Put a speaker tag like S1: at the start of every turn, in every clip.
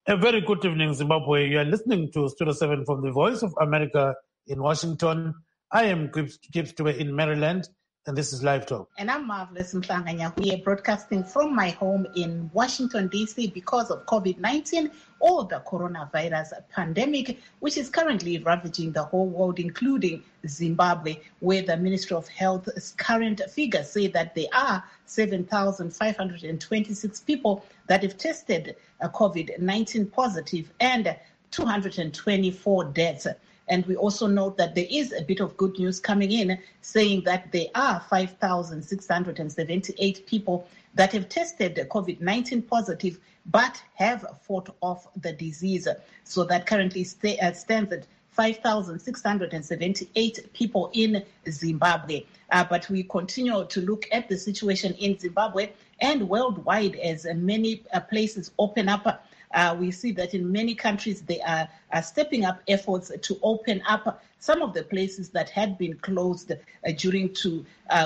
S1: A very good evening, Zimbabwe. You are listening to Studio 7 from the Voice of America in Washington. I am Gibbs Tube in Maryland, and this is Live Talk.
S2: And I'm Marvelous Mhlanga. We are broadcasting from my home in Washington, D.C. because of COVID-19 or the coronavirus pandemic, which is currently ravaging the whole world, including Zimbabwe, where the Ministry of Health's current figures say that there are 7,526 people that have tested COVID-19 positive and 224 deaths. And we also note that there is a bit of good news coming in, saying that there are 5,678 people that have tested COVID-19 positive but have fought off the disease. So that currently stands at 5,678 people in Zimbabwe. But we continue to look at the situation in Zimbabwe and worldwide as many places open up. We see that in many countries they are stepping up efforts to open up some of the places that had been closed due to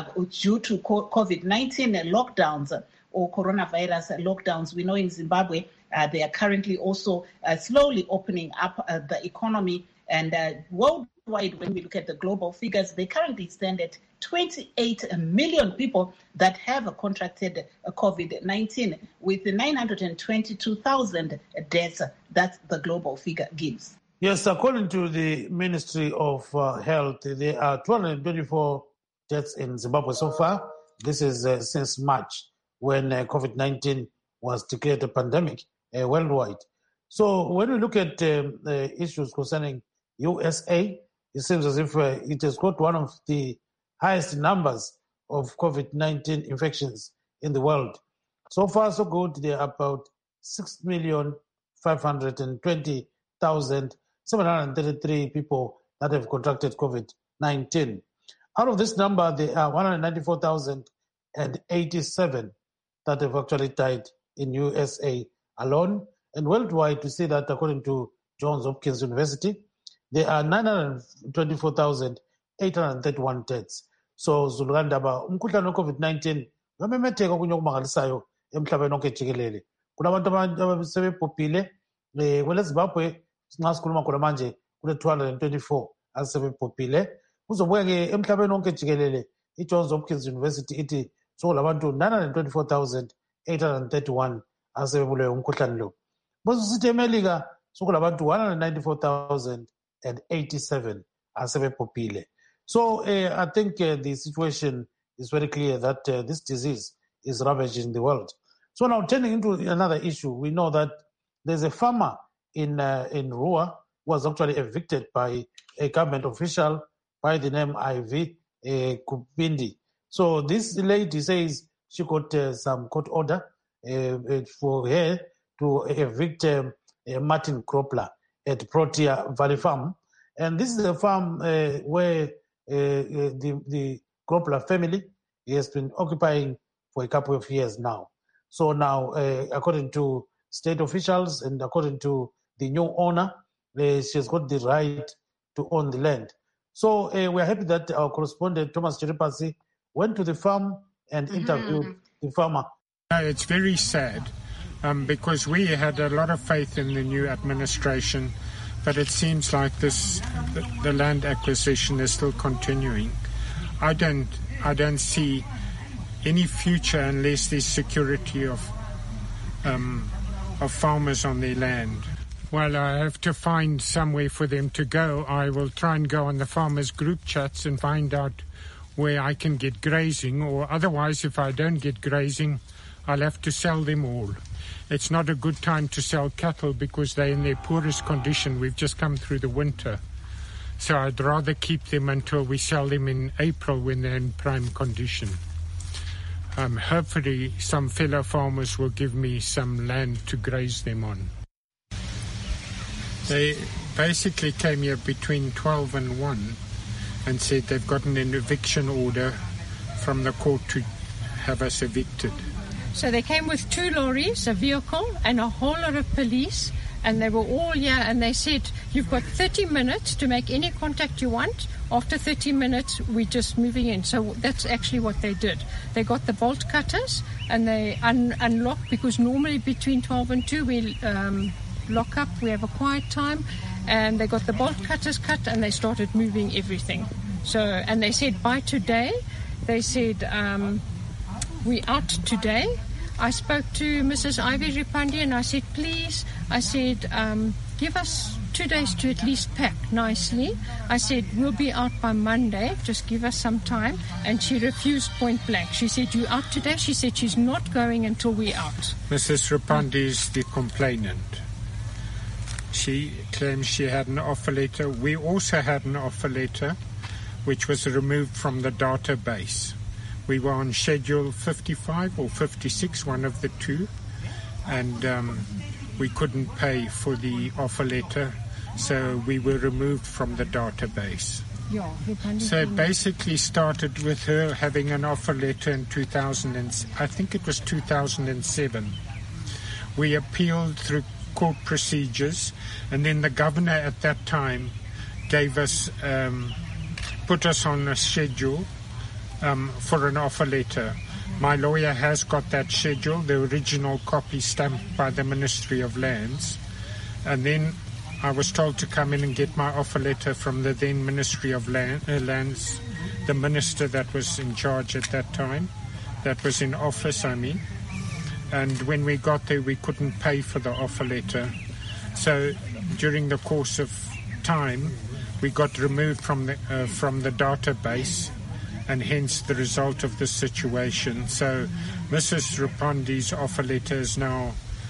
S2: COVID-19 lockdowns or coronavirus lockdowns. We know in Zimbabwe they are currently also slowly opening up the economy, and worldwide, when we look at the global figures, they currently stand at 28 million people that have contracted COVID-19 with 922,000 deaths. That's the global figure gives.
S1: Yes, according to the Ministry of Health, there are 224 deaths in Zimbabwe so far. This is since March, when COVID-19 was declared a pandemic worldwide. So when we look at issues concerning USA, it seems as if it has got one of the highest numbers of COVID-19 infections in the world. So far, so good. There are about 6,520,733 people that have contracted COVID-19. Out of this number, there are 194,087 that have actually died in USA alone. And worldwide, we see that according to Johns Hopkins University, there are 924,831 deaths. So Zulukandaba, umkhuhlane we-COVID-19 wamemetheka kunye okumangalisayo emhlabeni wonke jikelele. Kunabantu abasebebhubhile kwele Zimbabwe, nxa sikhuluma khona manje kule-224 asebebhubhile. Kuzobuya-ke emhlabeni wonke jikelele, i-Johns Hopkins University ithi sokulabantu 924,831 asebebulewe umkhuhlane lo. Bosisithi eMelika sokulabantu 194,087 asebebhubhile. So I think the situation is very clear that this disease is ravaging the world. So now turning into another issue, we know that there's a farmer in Rua who was actually evicted by a government official by the name Ivy Kupindi. So this lady says she got some court order for her to evict Martin Kropler at Protea Valley Farm. And this is a farm where the Kropler family has been occupying for a couple of years now. So now, according to state officials and according to the new owner, she has got the right to own the land. So we're happy that our correspondent, Thomas Chiripasi, went to the farm and interviewed the farmer.
S3: It's very sad because we had a lot of faith in the new administration, but it seems like the land acquisition is still continuing. I don't see any future unless there's security of farmers on their land. Well, I have to find somewhere for them to go. I will try and go on the farmers' group chats and find out where I can get grazing, or otherwise, if I don't get grazing, I'll have to sell them all. It's not a good time to sell cattle because they're in their poorest condition. We've just come through the winter. So I'd rather keep them until we sell them in April when they're in prime condition. Hopefully some fellow farmers will give me some land to graze them on. They basically came here between 12 and 1 and said they've gotten an eviction order from the court to have us evicted.
S4: So they came with 2 lorries, a vehicle, and a whole lot of police, and they were all here, and they said, you've got 30 minutes to make any contact you want. After 30 minutes, we're just moving in. So that's actually what they did. They got the bolt cutters, and they unlocked, because normally between 12 and 2, lock up, we have a quiet time. And they got the bolt cutters cut and they started moving everything. So, and they said by today, they said, we out today. I spoke to Mrs. Ivy Ripandi and I said, please, I said, give us 2 days to at least pack nicely. I said, we'll be out by Monday, just give us some time. And she refused point blank. She said, you out today? She said she's not going until we're out.
S3: Mrs. Ripandi is the complainant. She claims she had an offer letter. We also had an offer letter, which was removed from the database. We were on schedule 55 or 56, one of the two, and we couldn't pay for the offer letter, so we were removed from the database. So it basically started with her having an offer letter in 2007. We appealed through court procedures, and then the governor at that time gave us, put us on a schedule for an offer letter. My lawyer has got that schedule, the original copy stamped by the Ministry of Lands, and then I was told to come in and get my offer letter from the then Ministry of Lands, the minister that was in charge at that time, that was in office, I mean. And when we got there, we couldn't pay for the offer letter. So during the course of time, we got removed from the database, and hence the result of this situation. So Mrs. Ripandi's offer letter is now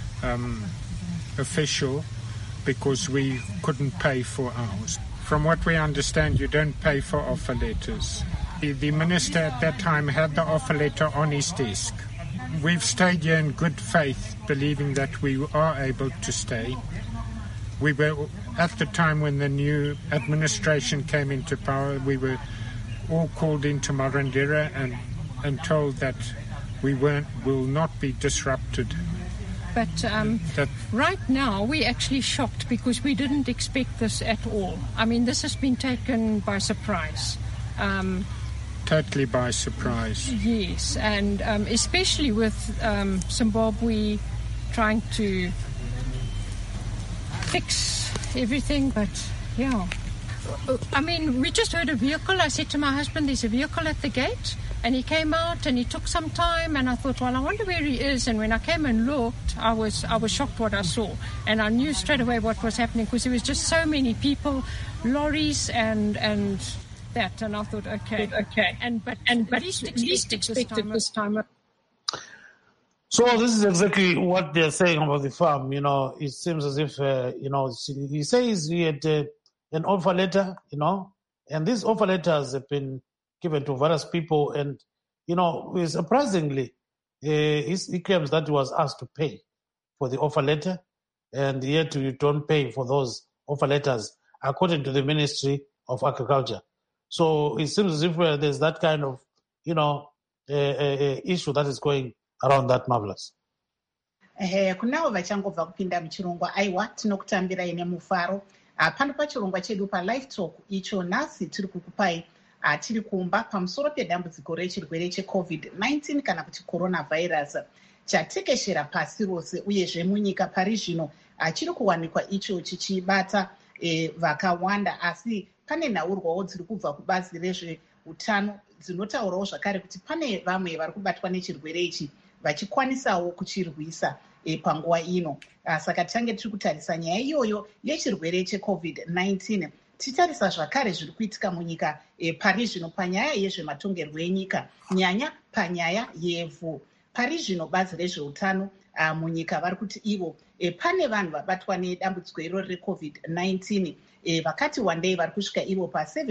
S3: official because we couldn't pay for ours. From what we understand, you don't pay for offer letters. The minister at that time had the offer letter on his desk. We've stayed here in good faith, believing that we are able to stay. We were, at the time when the new administration came into power, we were all called into Marandera and told that we will not be disrupted.
S4: But right now, we're actually shocked because we didn't expect this at all. I mean, this has been taken by surprise.
S3: Totally by surprise.
S4: Yes, and especially with Zimbabwe trying to fix everything, but yeah. I mean, we just heard a vehicle. I said to my husband, there's a vehicle at the gate, and he came out and he took some time, and I thought, well, I wonder where he is. And when I came and looked, I was shocked what I saw, and I knew straight away what was happening because there was just so many people, lorries and that, and I thought, okay, but least expected this time.
S1: So this is exactly what they're saying about the farm. You know, it seems as if he says he had an offer letter, and these offer letters have been given to various people, and surprisingly, he claims that he was asked to pay for the offer letter, and yet you don't pay for those offer letters according to the Ministry of Agriculture. So it seems as if there's that kind of, issue that is going around that, Marvelous.
S2: Kunavo vachangobva kupinda muchirongwa aiwa tinokutambirai nemufaro pano pachirongwa chedu palive talk icho nhasi tiri kukupai tiri kumba pamusoro pedambudziko rechirwere checovid-19 kana kuti coronavirus chatekeshera pasi rose uyezve munyika pari zvino chiri kuwanikwa icho chichibata vakawanda, asi pane nhaurwawo dziri kubva kubazi rezveutano dzinotaurawo zvakare kuti pane vamwe vari kubatwa nechirwere ichi vachikwanisawo kuchirwisa panguva ino. Saka tichange tiri kutarisa nyaya iyoyo yechirwere checovid-19. Titarisa zvakare zviri kuitika munyika pari zvino panyaya yezvematongerwo enyika, nyanya panyaya yevhu. Pari zvino bazi rezveutano munyika vari kuti ivo pane vanhu vabatwa nedambudziko iroro recovid-19 vakati wandei vari kusvika ivo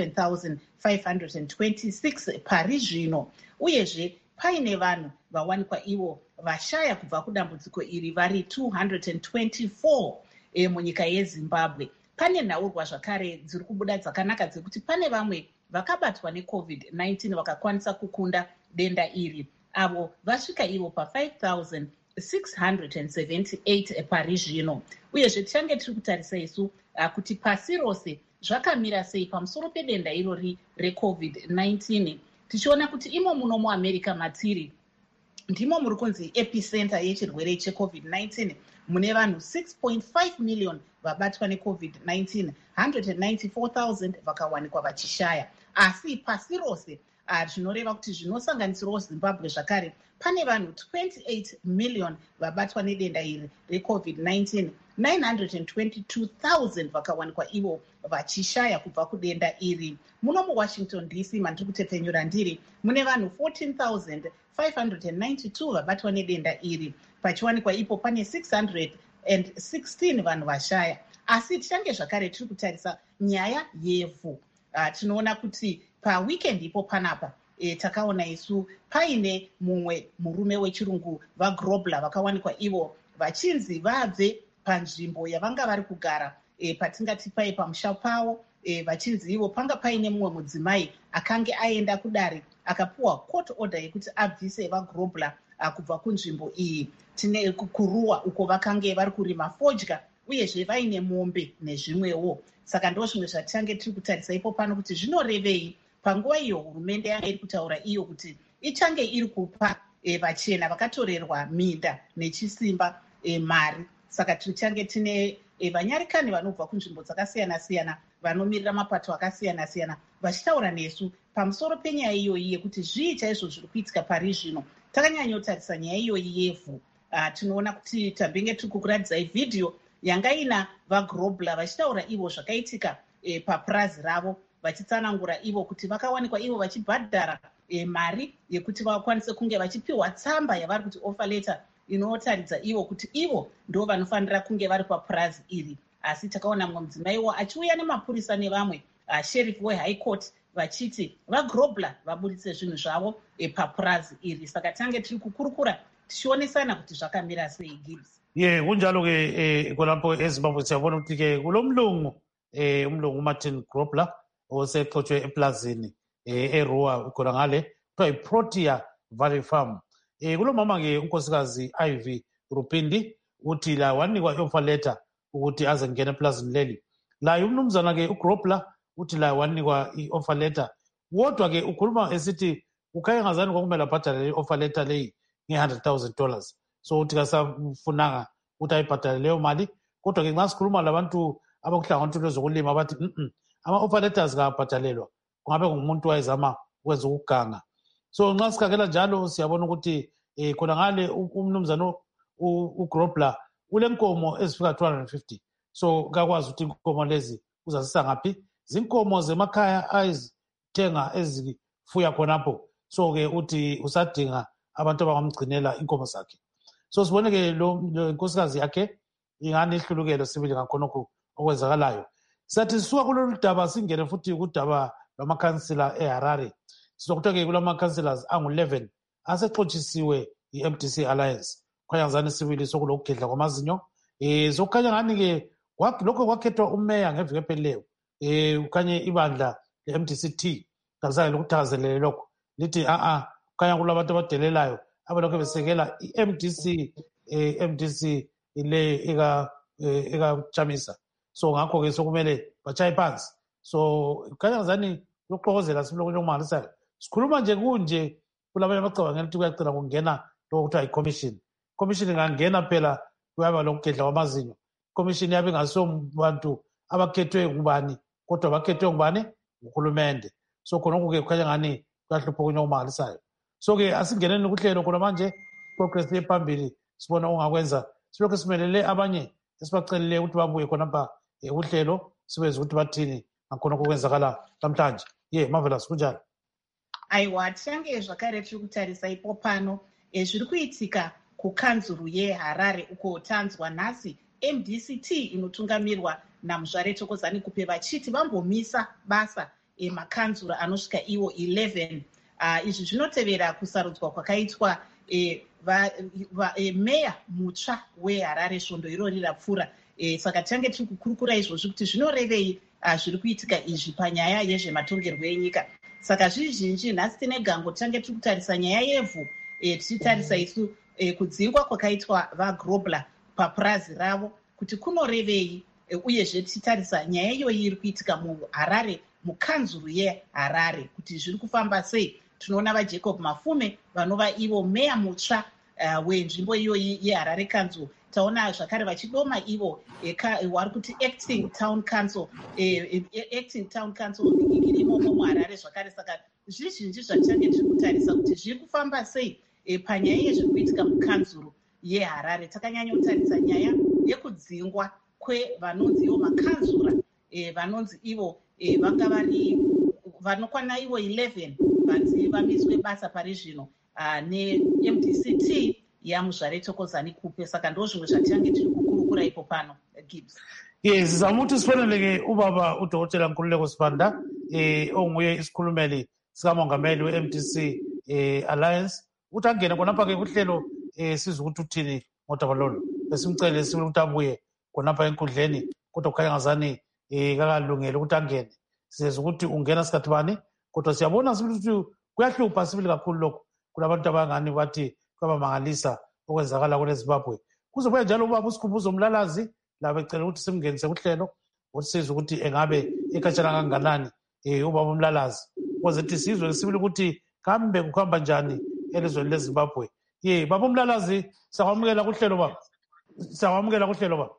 S2: pa7,526 pari zvino, uyezve paine vanhu vawanikwa ivo vashaya kubva kudambudziko iri vari 224 munyika yezimbabwe. Pane nhaurwa zvakare dziri kubuda dzakanaka dzekuti pane vamwe vakabatwa necovid-19 vakakwanisa kukunda denda iri, avo vasvika ivo pa5,678 pari zvino. Uyezve tichange tiri kutarisa isu kuti pasi rose zvakamira sei pamusoro pedenda irori recovid-19, tichiona kuti imo muno muamerica matiri ndimo muri kunzi epicenter yechirwere cheCovid-19. Mune vanhu 6.5 million vabatwa neCovid-19, 194,000 vakawanikwa vachishaya. Asi pasi rose zvinoreva kuti zvinosanganisirawo Zimbabwe zvakare pane vanhu 28 million vabatwa nedenda iri reCovid-19, 922,000 vakawanikwa ivo vachishaya kubva kudenda iri. Muno muWashington DC mandiri kutepfenyura ndiri mune vanhu 14,592 vabatwa nedenda iri. Pachiwanikwa ipo pane 616 vanhu vashaya. Asi tichange zvakare tiri kutarisa nyaya yevhu. Tinoona kuti paweekend ipo panapa takaona isu paine mumwe murume wechirungu vaGrobler vakawanikwa ivo vachinzi vabve panzvimbo yavanga vari kugara patingati pai pamusha pavo, vachinzi ivo panga paine mumwe mudzimai akange aenda kudare akapuwa court order yekuti abvise vaGrobler kubva kunzvimbo iyi tine kuruwa uko vakange vari kurima fodya uyezve vaine mombe nezvimwewo. Saka ndo zvimwe zvatichange tiri kutarisa ipo pano kuti zvinorevei panguva iyo hurumende yanga iri kutaura iyo kuti ichange iri kupa vachena vakatorerwa minda nechisimba mari. Saka tichange tine vanyarikani vanobva kunzvimbo dzakasiyana-siyana vanomirira mapato akasiyana-siyana vachitaura nesu pamusoro penyaya iyoyi yekuti zvii chaizvo zviri kuitika pari zvino. Takanyanyotarisa nyaya iyoyi yevhu. Tinoona kuti tabenge tiri kukuradzai vhidhiyo yanga ina vaGrobler vachitaura ivo zvakaitika papurazi ravo, vachitsanangura ivo kuti vakawanikwa ivo vachibhadhara mari yekuti vakwanise kunge vachipiwa tsamba yavari kuti offer letter inotaridza ivo kuti ivo ndo vanofanira kunge vari papurazi iri. Asi takaona mumwe mudzimaiwo achiuya nemapurisa nevamwe sheriff weHigh Court vachiti vaGrobler vabudise zvinhu zvavo papurazi iri. Saka tange tiri kukurukura tichionesana kuti zvakamira sei. Gibbs.
S1: Kunjalo-ke kulapho eZimbabwe siyabona ukuthi-ke kulomlungu umlungu uMartin Grobler osexotshwe eplazini eRuwa khona ngale kuthiwa iProtea Valley Farm. Kulomama-ke unkosikazi Ivy Rupindi uthi la wanikwa i-offer letter ukuthi aze ngene eplazini leli. Laye umnumzana-ke uGrobler uthi la wanikwa i-offer letter, kodwa-ke ukhuluma esithi ukhayengazani kwakumele abhadale i-offer letter leyi nge$100,000. So uthi kasafunanga ukuthi ayibhadale leyo mali, kodwa-ke nxa sikhuluma labantu abakuhlanganisa lwezokulima abathi ama-offer letters kabhadalelwa kungabe ngumuntu wayezama ukwenza ukuganga. So nxa sikhangela njalo siyabona ukuthi khona ngale umnumzana uGrobler ulenkomo ezifika 250. So kakwazi ukuthi inkomo lezi uzazisa ngaphi. Zinkomo zemakhaya ayizithenga ezifuya khonapho. So-ke uthi usadinga abantu abangamgcinela inkomo zakhe. So sibone-ke lo nkosikazi yakhe ingani ihlulukelo sibili ngakhonokho okwenzakalayo. Sathi sisuka kulolu daba singene futhi kudaba lwamakhansila eHarare. Sizokuthiwa-ke kulamakhansillers angu-11 asexotshisiwe i-MDC Alliance. Kukhanya ngazani sibili sokulokugedla kwamazinyo. Sokukhanya ngani-ke lokho kwakhethwa umeya ngeviki ephelileyo. Kukhanye ibandla le-MDC-T kalizange lokuthakazelele lokho lithi kukhanya kulabantu abadelelayo abalokhu besekela i-MDC ile ekaChamisa. So ngakho-ke sokumele batshaye phansi. So kukhanya ngazani lokuxokozela sibilokunye okumangalisayo. Sikhuluma nje kunje kulabanye abacabangela ukuthi kuyacina kungena lokho kuthiwa yi-commission. Commission ingangena phela kuyaba lokugedla kwamazinyo. Commission yabe ingasiyo bantu abakhethwe ngubani, kodwa bakhethwe ngubani? Nguhulumende. So khonokho-ke kukhanya ngani kuyahlupha okunye okumangalisayo. So-ke asingeneni kuhlelo khona manje progress yephambili sibona ongakwenza silokhu simelele abanye esibacelele ukuthi babuye khonapha uhlelo sibenze ukuthi bathini ngakhonokho okwenzakala namhlanje. Marvelous kunjalo.
S2: Aiwa, tichange zvakare tiri kutarisa ipo pano zviri kuitika kukanzuru yeHarare uko tanzwa nhasi MDC-T inotungamirwa naMuzvare Thokozani Kupe vachiti vambomisa basa makanzura anosvika iwo 11. Izvi zvinotevera kusarudzwa kwakaitwa meya mutsva weHarare svondo irori rapfuura. Saka tichange tiri kukurukura izvozvi kuti zvinorevei zviri kuitika izvi panyaya yezvematongerwo enyika. Saka zvizhinji nhasi tine gango tichange tiri kutarisa nyaya yevhu tichitarisa isu kudzingwa kwakaitwa vaGrobler papurazi ravo kuti kunorevei, uyezve tichitarisa nyaya iyoyi iri kuitika muHarare mukanzuru yeHarare kuti zviri kufamba sei. tinoona vajacob mafume vanova ivo meya mutsva wenzvimbo iyoyi yeharare council. Taona zvakare vachidoma ivo vari kuti acting town council irimomo muharare zvakare. Saka zvizhinji zvachange tiri kutarisa kuti zviri kufamba sei panyaya yezviri kuitika mukanzuru yeharare. Takanyanya kutarisa nyaya yekudzingwa kwevanonzi ivo makanzura vanonzi ivo vanga vari vanokwana ivo 11 vanzi vamiswe basa pari zvino neMDCT yamuzvare Thokozani Kupe. Saka ndo zvimwe zvatichange tiri kukurukura ipo pano Gibbs.
S1: Yes, sizama ukuthi sifoneleke ubaba udokotela Nkululeko Sibanda onguye isikhulumeli sikamongameli we-MDC Alliance ukuthi angene khonapha-ke kuhlelo sizwe ukuthi uthini ngodaba lolu. Besimcele sibili ukuthi abuye khonapha enkundleni kodwa kukhanya ngazani kakalungele ukuthi angene. Sizwe ukuthi ungena sikhathi bani kodwa siyabona sibili ukuthi kuyahlupha sibili kakhulu lokho. Kunabantu abangani bathi kwabamangalisa okwenzakala kule Zimbabwe. Kuzobuya njalo ubaba uSikhumbuzo Mlalazi la becela ukuthi simngenise kuhlelo ukuthi sizwe ukuthi engabe ekhatshana kanganani ubaba uMlalazi ukuze sizwe sibili ukuthi kambe kuhamba njani elizweni leZimbabwe. Baba uMlalazi sawamukela kuhlelo baba. Sawamukela kuhlelo baba.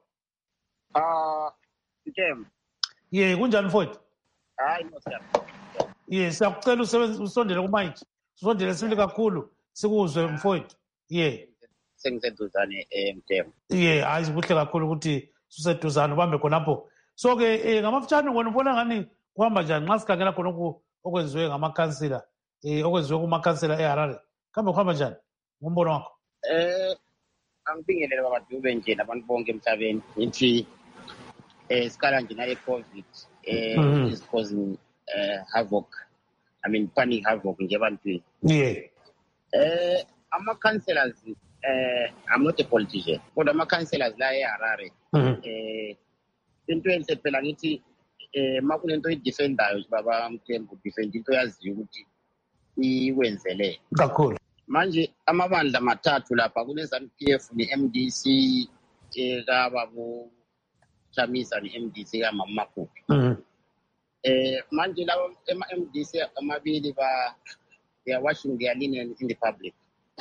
S5: Nkem.
S1: Kunjani mfowethu?
S5: Hayi mosiyami.
S1: Siyakucela usondele kumic. Usondele sibili kakhulu sikuzwe mfowethu.
S5: Sengiseduzane Nkem.
S1: Hayi kuhle kakhulu ukuthi suseduzane ubambe khonapho. So ke ngamafutshane wena ubona ngani kuhamba njani nxa sikhangela khona okwenziwe ngamakhansila okwenziwe kumakhansila eHarare. Kambe kuhamba njani ngombono wakho?
S5: Angibingelele baba Dube nje nabantu bonke emhlabeni ngithi sikhala nje na COVID is causing havoc. I mean panic havoc nje ebantwini. Ama-councillors I'm not a politician kodwa ama-councillors la eHarare into enhle phela ngithi makunento idefendayo baba Mthembu defend into yaziyo ukuthi iwenzele
S1: kakhulu.
S5: Manje amabandla mathathu lapha kune-ZANU-PF ne-MDC kababo Chamisa ne-MDC kamama Makupi. Manje labo ema-MDC amabili they are washing their linen in the public.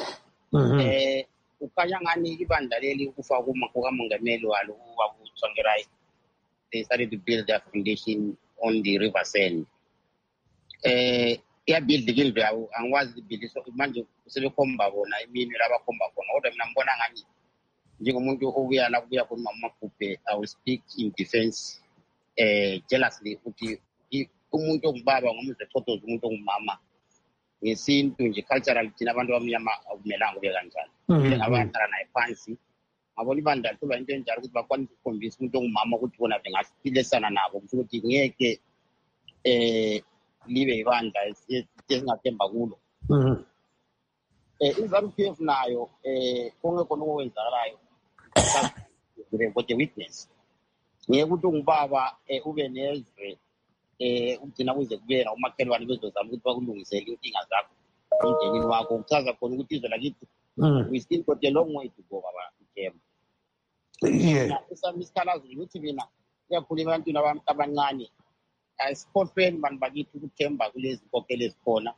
S5: Ukhanya ngani ibandla leli kufa kukamongameli walo uBaba Tsvangirai. They started to build their foundation on the river Seine. Build yawo angikwazi build so manje sebekhomba bona imini labakhomba khona kodwa mina ngibona ngani njengomuntu obuya la kubuya khona mama Kupe I will speak in defense jealously ukuthi umuntu ongubaba ngomze Thokoza umuntu ongumama ngesintu nje cultural thina abantu abamnyama akumelanga kube kanjani ngabahlala naye phansi ngabona ibandla kuba into enjalo ukuthi bakwanise ukukhombisa umuntu ongumama ukuthi bona bengaphilesana nabo ukuthi ngeke libe ibandla esingathemba kulo. iZANU-PF nayo konke khona okwenzakalayo what a witness. Ngeke ukuthi ungubaba ube nezwe ugcina kuze kubera umakhelwane bezozama ukuthi bakulungisele inkinga zakho emndenini wakho ukuchaza khona ukuthi izwe lakithi we still got a long way to go baba Mthembu. Isami isikhalazo ukuthi mina kuyakhuluma ebantwini abancane asikhohlweni bantu bakithi ukuthemba kulezi nkokhelo ezikhona.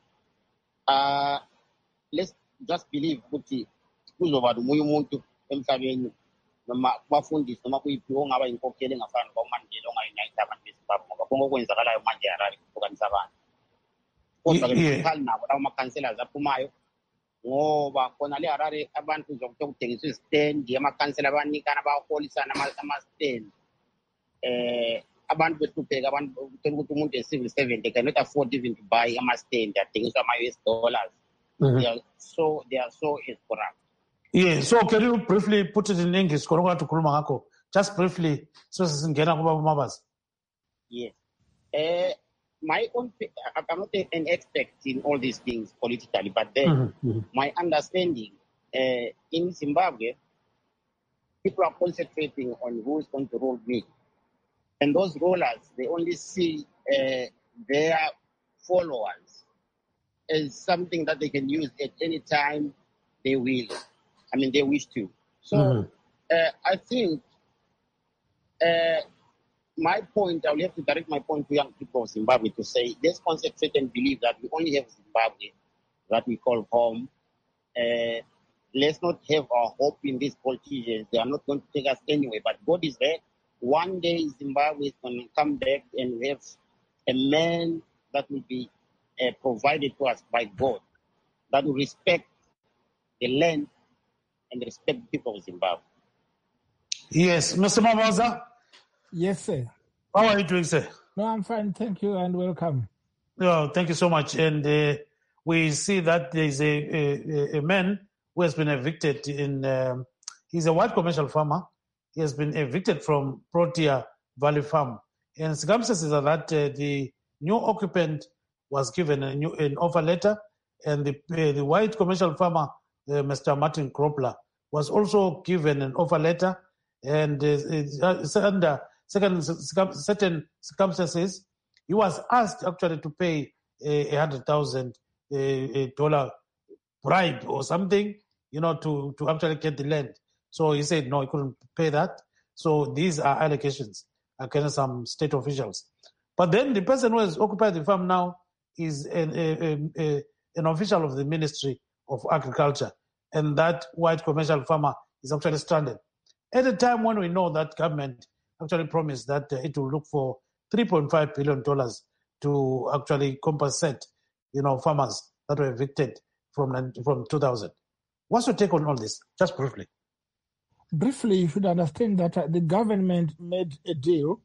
S5: Let's just believe ukuthi kuzoba nomunye umuntu emhlabeni noma kubafundisi noma kuyiphi ongaba inkokhelo engafana noMandela ongayinayitha abantu beZimbabwe ngoba konke okwenzakalayo manje eHarare kuhlukanisa abantu. Kodwa ke sikhali nabo lawo ma-councillors aphumayo ngoba khona le Harare abantu zokuthe kuthengiswa izitendi amakhansela abanikana baholisana ama-stand. Abantu behlupheka abantu uthola ukuthi umuntu e-civil servant they cannot afford even to buy ama-stand athengiswa ama-US dollars. They are so corrupt.
S1: So can you briefly put it in English? Just briefly, so singena kuba Mabazi.
S5: Yes. My own, I'm not an expert in all these things politically, but then my understanding in Zimbabwe, people are concentrating on who's going to rule me. And those rulers, they only see their followers as something that they can use at any time they will. I mean, they wish to. So I think my point, I will have to direct my point to young people of Zimbabwe to say, let's concentrate and believe that we only have Zimbabwe that we call home. Let's not have our hope in these politicians. They are not going to take us anywhere. But God is there. One day Zimbabwe is going to come back and we have a man that will be provided to us by God, that will respect the land and respect the people of Zimbabwe.
S1: Yes. Mr. Mabaza?
S6: Yes, sir.
S1: How are you doing, sir?
S6: No, I'm fine. Thank you and welcome.
S1: Oh, thank you so much. And we see that there is a man who has been evicted he's a white commercial farmer. He has been evicted from Protea Valley Farm. And circumstances are that the new occupant was given an offer letter, and the white commercial farmer, Mr. Martin Kropler, was also given an offer letter. And under certain circumstances, he was asked actually to pay $100,000 bribe or something, to actually get the land. So he said no, he couldn't pay that. So these are allegations against some state officials. But then the person who has occupied the farm now is an official of the Ministry of Agriculture, and that white commercial farmer is actually stranded. At a time when we know that government actually promised that it will look for $3.5 billion to actually compensate, farmers that were evicted from 2000. What's your take on all this? Just briefly.
S6: Briefly, you should understand that the government made a deal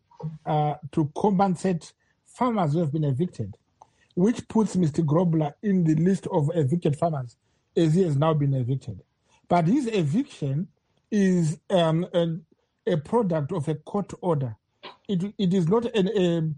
S6: to compensate farmers who have been evicted, which puts Mr. Grobler in the list of evicted farmers, as he has now been evicted. But his eviction is a product of a court order. It is not an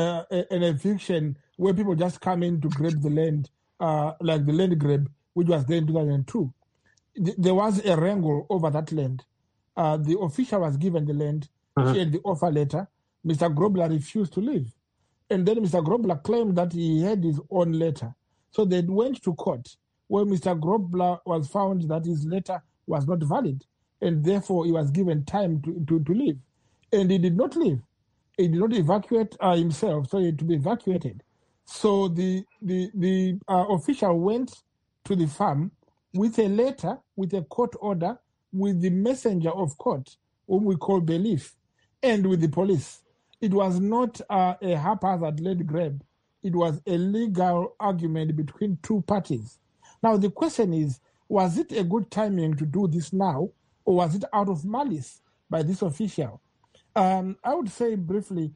S6: eviction where people just come in to grab the land, like the land grab, which was there in 2002. There was a wrangle over that land. The official was given the land, she had the offer letter. Mr. Grobler refused to leave. And then Mr. Grobler claimed that he had his own letter. So they went to court, where Mr. Grobler was found that his letter was not valid, and therefore he was given time to leave. And he did not leave. He did not evacuate himself, so he had to be evacuated. So the official went to the farm with a letter, with a court order, with the messenger of court, whom we call bailiff, and with the police. It was not a haphazard land grab. It was a legal argument between two parties. Now the question is, was it a good timing to do this now, or was it out of malice by this official? I would say briefly,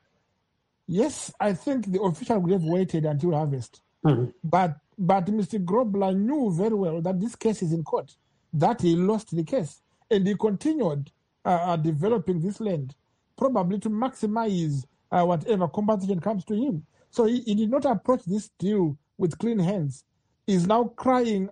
S6: yes, I think the official would have waited until harvest. But Mr. Grobler knew very well that this case is in court, that he lost the case, and he continued developing this land, probably to maximize whatever compensation comes to him. So he did not approach this deal with clean hands. He's now crying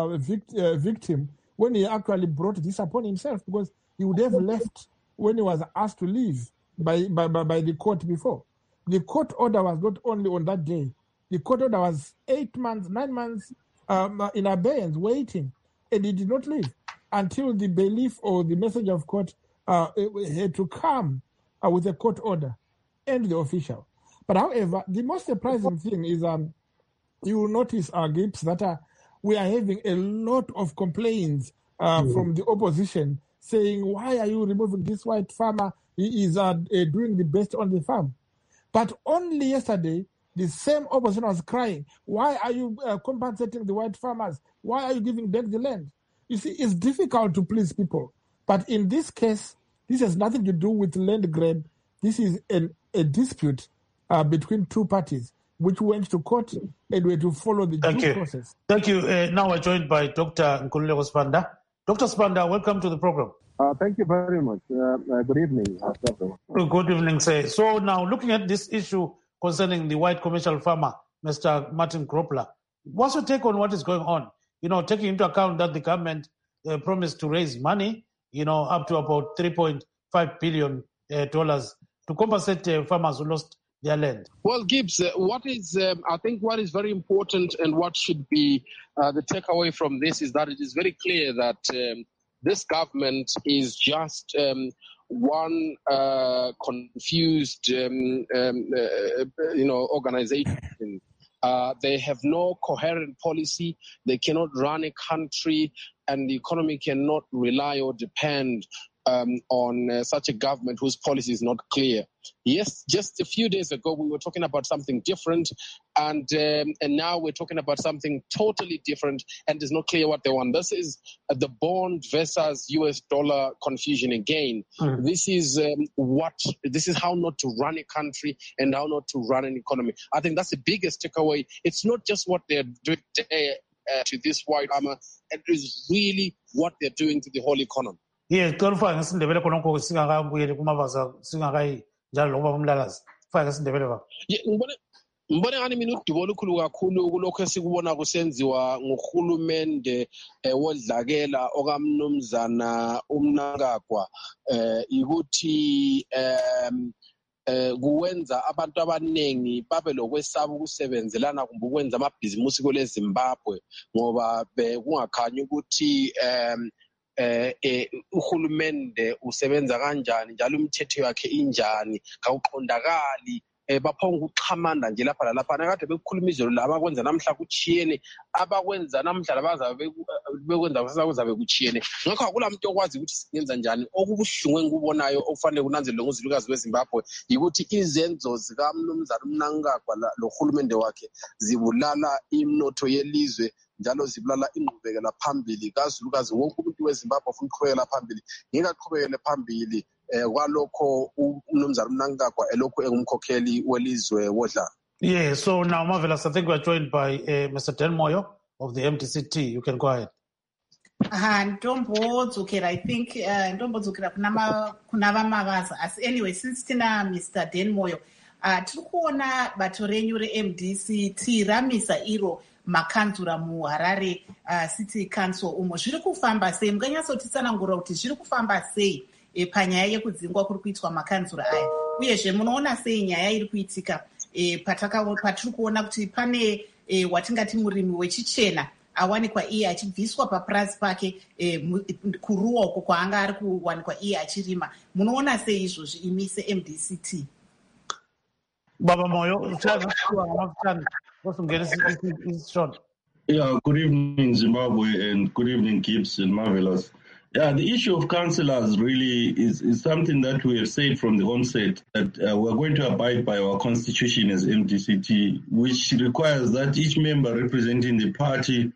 S6: victim when he actually brought this upon himself, because he would have left when he was asked to leave by the court before. The court order was not only on that day. The court order was 8 months, 9 months in abeyance, waiting, and he did not leave until the bailiff or the messenger of court had to come with a court order and the official. But however, the most surprising thing is you will notice, Gibbs, that we are having a lot of complaints from the opposition saying, why are you removing this white farmer? He is doing the best on the farm. But only yesterday, the same opposition was crying, why are you compensating the white farmers? Why are you giving back the land? You see, it's difficult to please people. But in this case, this has nothing to do with land grab. This is a dispute between two parties, which went to court and were to follow the due process.
S1: Thank you. Now we're joined by Dr. Nkululeko Sibanda. Dr. Sibanda, welcome to the program.
S7: Thank you very much. Good evening.
S1: Good evening, sir. So now looking at this issue concerning the white commercial farmer, Mr. Martin Kropler, what's your take on what is going on? Taking into account that the government promised to raise money, up to about $3.5 billion to compensate farmers who lost their land.
S7: Well, Gibbs, I think what is very important and what should be the takeaway from this is that it is very clear that this government is just one confused, organization They have no coherent policy. They cannot run a country, and the economy cannot rely or depend on such a government whose policy is not clear. Yes, just a few days ago we were talking about something different, and now we're talking about something totally different, and it's not clear what they want. This is the bond versus US dollar confusion again. This is how not to run a country and how not to run an economy. I think that's the biggest takeaway. It's not just what they're doing today to this white armor, it is really what they're doing to the whole economy.
S1: Yes, ngicela ngesindebele khonokho singakabuyeli kumabaza singakayi njalo lokuba kumlalazi. Faka ngesindebele baba.
S7: Ngibona ngani mina udubo olukhulu kakhulu kulokho esikubona kusenziwa nguhulumende wodlakela okamnumzana uMnangagwa ukuthi kuwenza abantu abanengi babe lokwesaba ukusebenzelana kumbe ukwenza amabhizimusi kule Zimbabwe ngoba kungakhanyi ukuthi uhulumende usebenza kanjani njalo umthetho yakhe injani kawuqondakali baphonga ukuxhamanda nje lapha lalapha nakade bekukhuluma izolo laba kwenza namhla kuchiyene abakwenza namhla labazabe bekwenza kuzabe kuchiyene ngakho akulamuntu okwazi ukuthi singenza njani okubuhlungu engikubonayo okufanele kunanzelwe nguzulukazi weZimbabwe ukuthi izenzo zikaMnumzana uMnangagwa lo hulumende wakhe zibulala imnotho yelizwe njalo zibulala ingqubekela phambili kazulukazi wonke umuntu weZimbabwe ufuna ukuqhubekela phambili ngingaqhubekele phambili kwalokho uMnumzana uMnangagwa elokhu engumkhokheli welizwe wodlala.
S1: Yeah, so now Marvelous, I think we are joined by Mr. Dan Moyo of the MDCT. You can go ahead.
S2: Ntombodzokera, I think ntombodzokera kuna vamavaza asi anyway since tina Mr. Dan Moyo tiri kuona bato renyu reMDCT ramisa iro makanzura muHarare City Council umo zviri kufamba sei? Munganyatsotisanangura kuti zviri kufamba sei panyaya yekudzingwa kuri kuitwa makanzura aya, uyezve munoona sei nyaya iri kuitika patiri kuona kuti pane watingati murimi wechichena awanikwa iye achibviswa papurazi pake kuruoko kwaanga ari kuwanikwa iye achirima. Munoona sei izvozvi imi seMDCT?
S1: Baba Moyo,
S8: yeah, good evening Zimbabwe and good evening Gibbs and Marvelous. Yeah, the issue of councillors really is something that we have said from the onset that we're going to abide by our constitution as MDCT, which requires that each member representing the party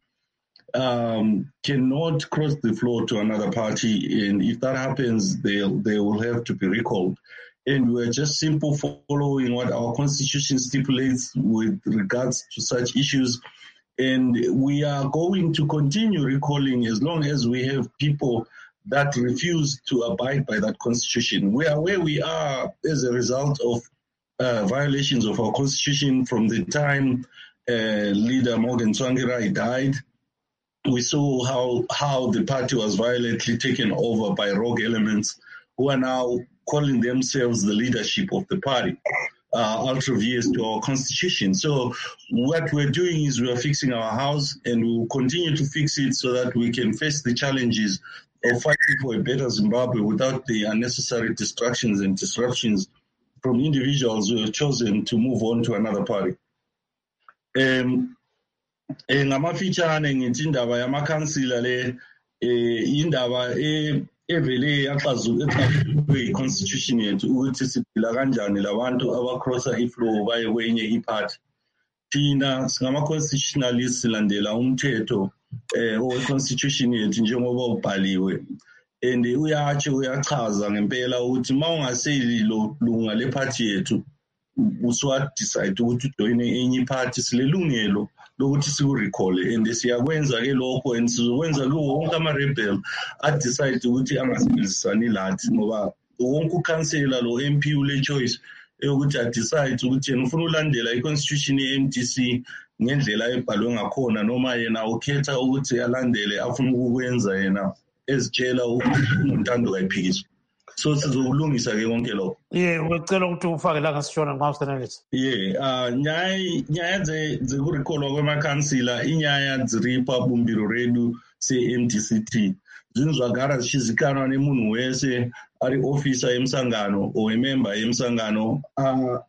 S8: cannot cross the floor to another party, and if that happens, they will have to be recalled. And we're just simply following what our constitution stipulates with regards to such issues. And we are going to continue recalling as long as we have people that refuse to abide by that constitution. We are where we are as a result of violations of our constitution from the time leader Morgan Tsvangirai died. We saw how the party was violently taken over by rogue elements who are now calling themselves the leadership of the party. Ultra-vs to our constitution. So what we're doing is we are fixing our house, and we will continue to fix it so that we can face the challenges of fighting for a better Zimbabwe without the unnecessary distractions and disruptions from individuals who have chosen to move on to another party. Ngamafitshane ngithi indaba yamakhansila le indaba evele yaxazulwe i-constitution yethu ukuthi siphila kanjani labantu abacrossa iflow baye kwenye iphathi. Thina singama-constitutionalists silandela umthetho owe-constitution yethu njengoba ubhaliwe, and uyachaza ngempela ukuthi ma ungaseli lo lunga lephathi yethu usuwadecide ukuthi ujoyine enye iphathi, silelungelo lokuthi sikurekhole, and siyakwenza-ke lokho, and sizokwenza kuwo wonke ama-rebel adecide ukuthi angasebenzisani lathi, ngoba wonke ukhansela lo MP ule choice yokuthi adecide ukuthi yena ufuna ulandela i-constitution ye-MDC ngendlela ebhalwe ngakhona, noma yena ukhetha ukuthi alandele afuna ukukwenza yena ezitshela ukuthi unontando kayiphikiswa. So sizokulungisa-ke konke lokho.
S1: Yeah, ngicela ukuthi ufake la ngasishona ngamawusenelisi.
S8: Yeah, nyaya zekurekolwa kwemakhansila inyaya ziripa bumbiro redu se-MDCT zinzwagara zishizikanwa nemunhu wese ari officer emsangano or member emsangano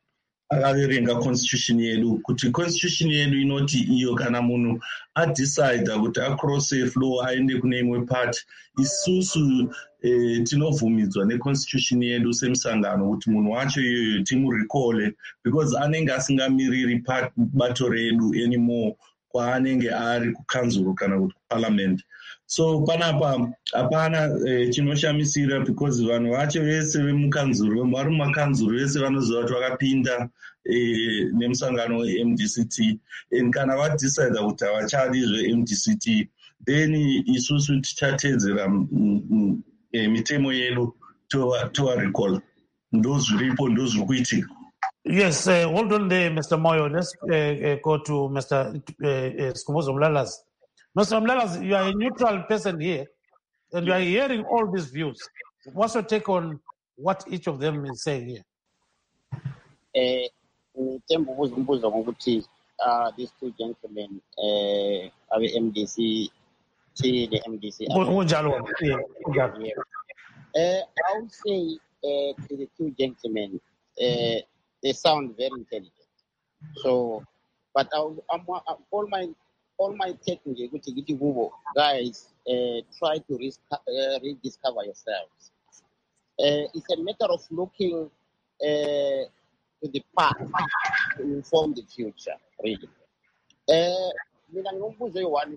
S8: akaverenga constitution yedu, kuti constitution yedu inoti iyo kana munhu adecide kuti acrosse floor aende kune imwe party, isusu tinovhumidzwa neconstitution yedu semusangano kuti munhu wacho iyoyo timurecall, because anenge asingamiriri bato redu anymore kwaanenge ari kukanzuru kana kuti kuparliament. So panapa hapana chinoshamisira, because vanhu vacho vese vemukanzuru, vari mumakanzuru vese vanoziva kuti vakapinda nemusangano weMDCT, and kana vadecide kuti havachadi zveMDCT, then isusu tichatedzera mitemo yedu tovarecall. Ndozviripo, ndozviri kuitika.
S1: Yes, hold on there, Mr. Moyo. Let's go to Mr. Skubuzo Mlalas. Mr. Mlalas, you are a neutral person here, and you are hearing all these views. What's your take on what each of them is saying here?
S5: These two gentlemen, MDC, the MDC. I would say to the two gentlemen, they sound very intelligent. So, but all my technical guys, try to rediscover yourselves. It's a matter of looking to the past to inform the future, really. Mina ngombuzo one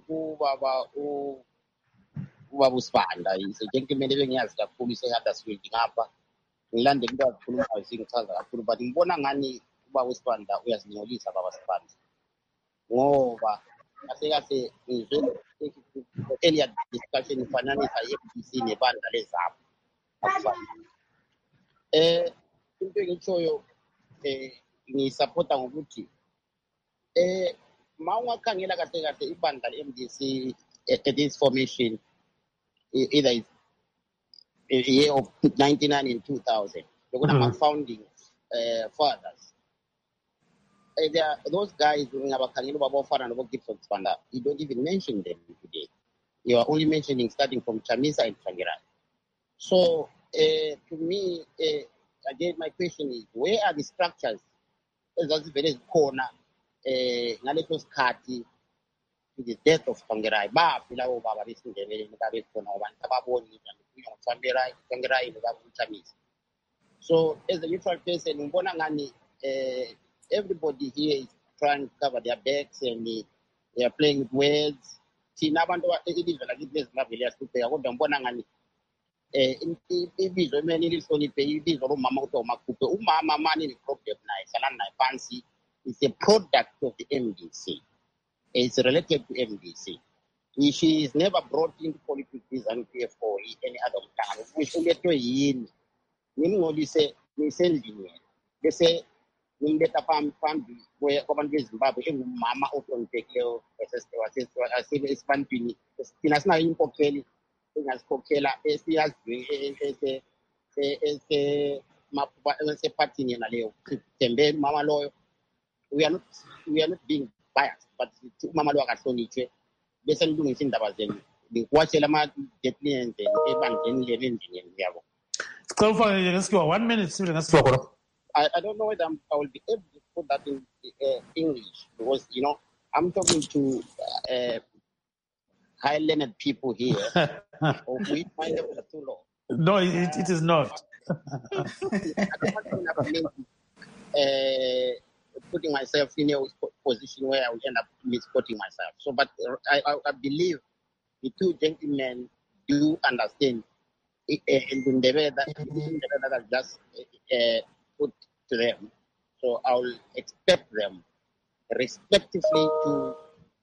S5: ubaba uSibanda, is a gentleman ebengiyazi kakhulu ise-Huddersfield ngapha. Ngilande into akhuluma isingichaza kakhulu, but ngibona ngani ubaba uSibanda uyazingcolisa baba Sibanda. Ngoba kahle ngizwe earlier discussion ifananisa i-FDC nebandla lezabo. Into engitshoyo ngiyisupporta ngokuthi maungakhangela kahle ibandla le-MDC at this formation, either it's a year of 99 and 2000, they're going to have founding fathers. There are those guys who you don't even mention them today. You are only mentioning starting from Chamisa and Changirai. So to me, again, my question is, where are the structures? There's very corner, Naletos Kati, to the death of Changirai. So as a neutral person, everybody here is trying to cover their backs and they are playing with words. It's a product of the MDC. It's related to MDC. She is never brought into politics and PF or any other time. We should get to in. They say, in the family where Commander Zimbabwe, Mama open take care of Spantini, Pinasna in Kokeli, as Kokela, as a party in Aleo, Tembe, Mama Loyo. We are not being biased, but Mama Loa Soniche, Besson doing in the Watchelama, Jetney and Evan Levin in Yavo.
S1: Call 1 minute.
S5: I don't know whether I will be able to put that in English, because, I'm talking to high-learned people here. We find them too low.
S1: No, it is not.
S5: Putting myself in a position where I will end up misquoting myself. So, but I believe the two gentlemen do understand in the way that I just put to them. So I will expect them respectively to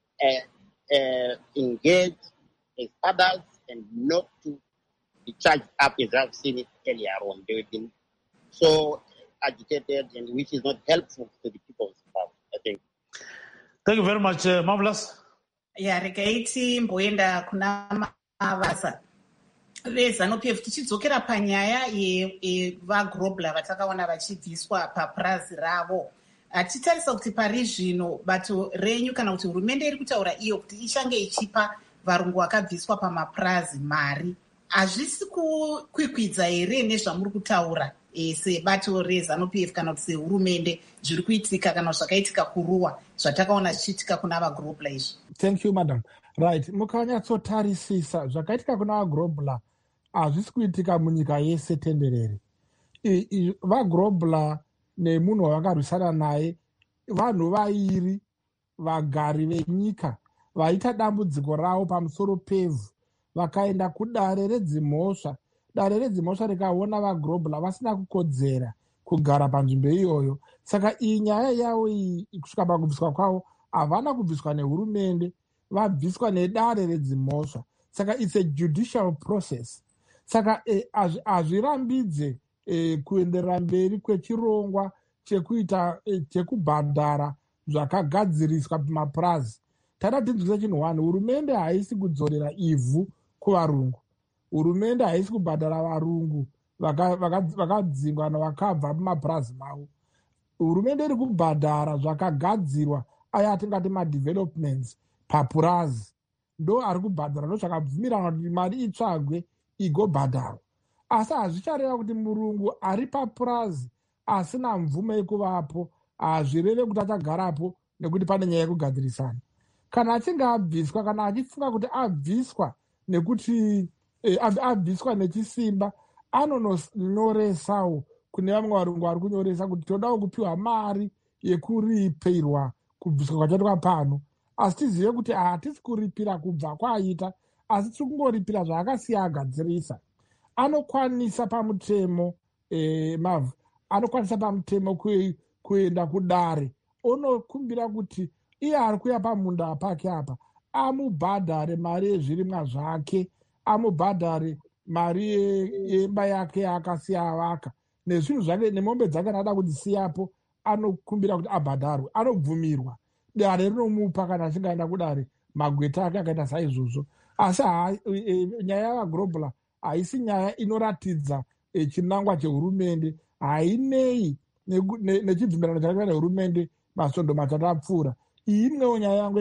S5: engage as others and not to be charged up as I've seen it earlier on. They've been so agitated, and which is not helpful to the people of Zimbabwe, I think.
S1: Thank you very much, Marvelous.
S2: Yeah, regaiti mboenda kuna mavasa. VeZANU-PF tichidzokera panyaya yevagrobler vatakaona vachibviswa papurazi ravo. Titarisa kuti pari zvino bato renyu kana kuti hurumende iri kutaura iyo kuti ichange ichipa varungu vakabviswa pamapurazi mari. hazvisi kukwikwidza here nezvamuri kutaura sebato reZANU-PF kana kuti sehurumende zviri kuitika kana zvakaitika kuruwa zvatakaona zvichiitika kuna vaGlobal izvi?
S6: Thank you, madam. Right, mukanyatsotarisisa zvakaitika kuna vaGlobal hazvisi kuitika munyika yese tenderere. VaGlobal nemunhu wavakarwisana naye vanhu vairi vagari venyika vaita dambudziko ravo pamusoro pevhu vakaenda kudare redzimhosva. Dare redzimhosva rikaona vaGlobal vasina kukodzera kugara panzvimbo iyoyo. Saka iyi nyaya yavo iyi kusvika pakubviswa kwavo havana kubviswa nehurumende, vabviswa nedare redzimhosva. Saka it's a judicial process. Saka hazvirambidze kuenderera mberi kwechirongwa chekuita chekubhadhara zvakagadziriswa pamapurazi. Tada tinzwise chinhu 1, hurumende haisi kudzorera ivhu kuvarungu. Hurumende haisi kubhadhara varungu vakadzingwa vakabva pamapurazi mavo. Hurumende iri kubhadhara zvakagadzirwa aya atingati madevelopments papurazi. Ndo ari kubhadhara, ndo zvakabvumirana kuti mari itsvagwe igobhadharwa. Asi hazvichareva kuti murungu ari papurazi asina mvumo yekuvapo hazvireve kuti achagarapo nekuti pane nyaya yekugadzirisana. Kana achinge abviswa, kana achifunga kuti abviswa nekuti abviswa nechisimba, anononyoresawo kune vamwe varungu vari kunyoresa kuti todawo kupiwa mari yekuripirwa kubviswa kwachaitwa pano. Asi tizive kuti hatisi kuripira kubva kwaita, asi tiri kungoripira zvaakasiya agadzirisa. Anokwanisa pamutemo anokwanisa pamutemo kuenda kudare onokumbira kuti iye ari kuya pamunda pake apa amubhadhare mari yezvirimwa zvake, amubhadhare mari yemba yake yaakasiya avaka nezvinhu zvake nemombe dzake anoda kudzisiyapo, anokumbira kuti abhadharwe. Anobvumirwa, dare rinomupa kana achingaenda kudare magweta ake akaita saizvozvo. Asi nyaya yavaGlobal haisi nyaya inoratidza chinangwa chehurumende, hainei nechibvumirano chakaitwa nehurumende masondo matatu apfuura. Iyi imwewo nyaya yangu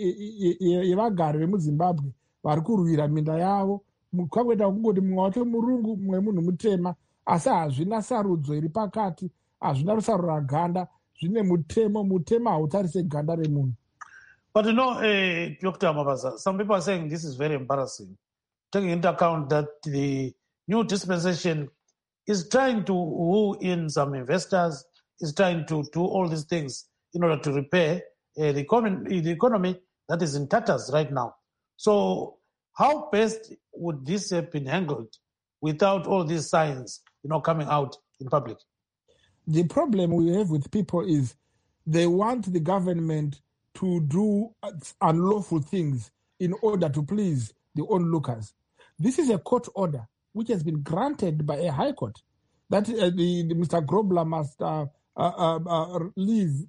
S6: yevagari vemuZimbabwe vari kurwira minda yavo. Kwakuita kungoti mumwe wacho murungu, mumwe munhu mutema, asi hazvina sarudzo iri pakati, hazvina rusarura ganda, zvine mutemo. Mutemo hautarise ganda remunhu.
S1: But you know, Dr. Mabaza, some people are saying this is very embarrassing, taking into account that the new dispensation is trying to woo in some investors, is trying to do all these things in order to repair the economy that is in tatters right now. So how best would this have been handled without all these signs, coming out in public?
S6: The problem we have with people is they want the government to do unlawful things in order to please the onlookers. This is a court order which has been granted by a high court that Mr. Grobler must leave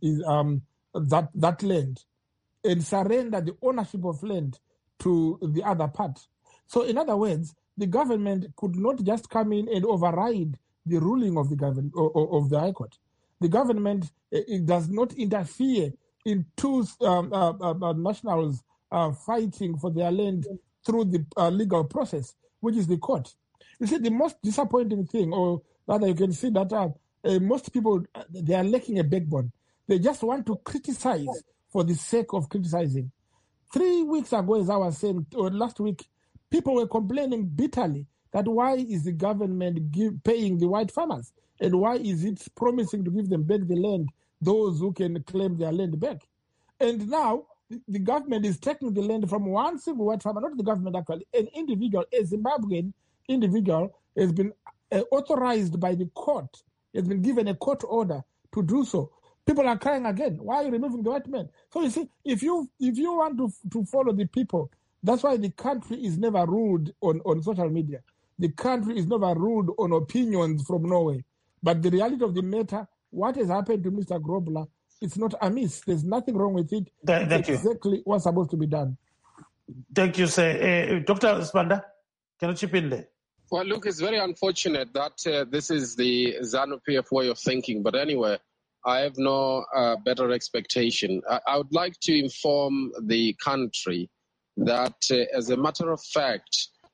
S6: that land and surrender the ownership of land to the other part. So in other words, the government could not just come in and override the ruling of the government of the High Court. The government it does not interfere in two nationals fighting for their land through the legal process, which is the court. You see, the most disappointing thing, or rather you can see that most people, they are lacking a backbone. They just want to criticize for the sake of criticizing. 3 weeks ago, as I was saying, or last week, people were complaining bitterly that why is the government paying the white farmers? And why is it promising to give them back the land, those who can claim their land back? And now, the government is taking the land from one single white farmer, not the government actually, an individual, a Zimbabwean individual has been authorized by the court, has been given a court order to do so. People are crying again. Why are you removing the white man? So you see, if you want to follow the people, that's why the country is never ruled on social media. The country is never ruled on opinions from Norway. But the reality of the matter, what has happened to Mr. Grobler, it's not amiss. There's nothing wrong with it.
S1: Thank you.
S6: Exactly what's supposed to be done.
S1: Thank you, sir. Dr. Spanda, can you chip in there?
S7: Well, look, it's very unfortunate that this is the ZANU-PF way of thinking. But anyway, I have no better expectation. I would like to inform the country that, as a matter of fact,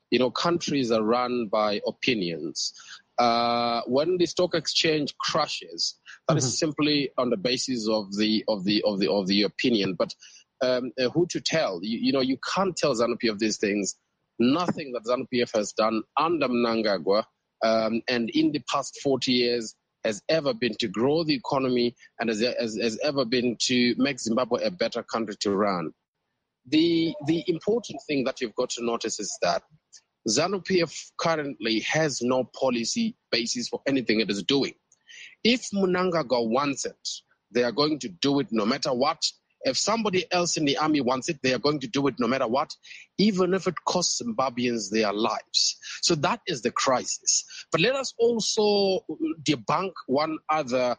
S7: countries are run by opinions. When the stock exchange crashes, that is simply on the basis of the opinion. But who to tell? You can't tell ZANU-PF these things. Nothing that ZANU-PF has done under Mnangagwa and in the past 40 years has ever been to grow the economy and has ever been to make Zimbabwe a better country to run. The important thing that you've got to notice is that ZANU-PF currently has no policy basis for anything it is doing. If Mnangagwa wants it, they are going to do it no matter what. If somebody else in the army wants it, they are going to do it no matter what, even if it costs Zimbabweans their lives. So that is the crisis. But let us also debunk one other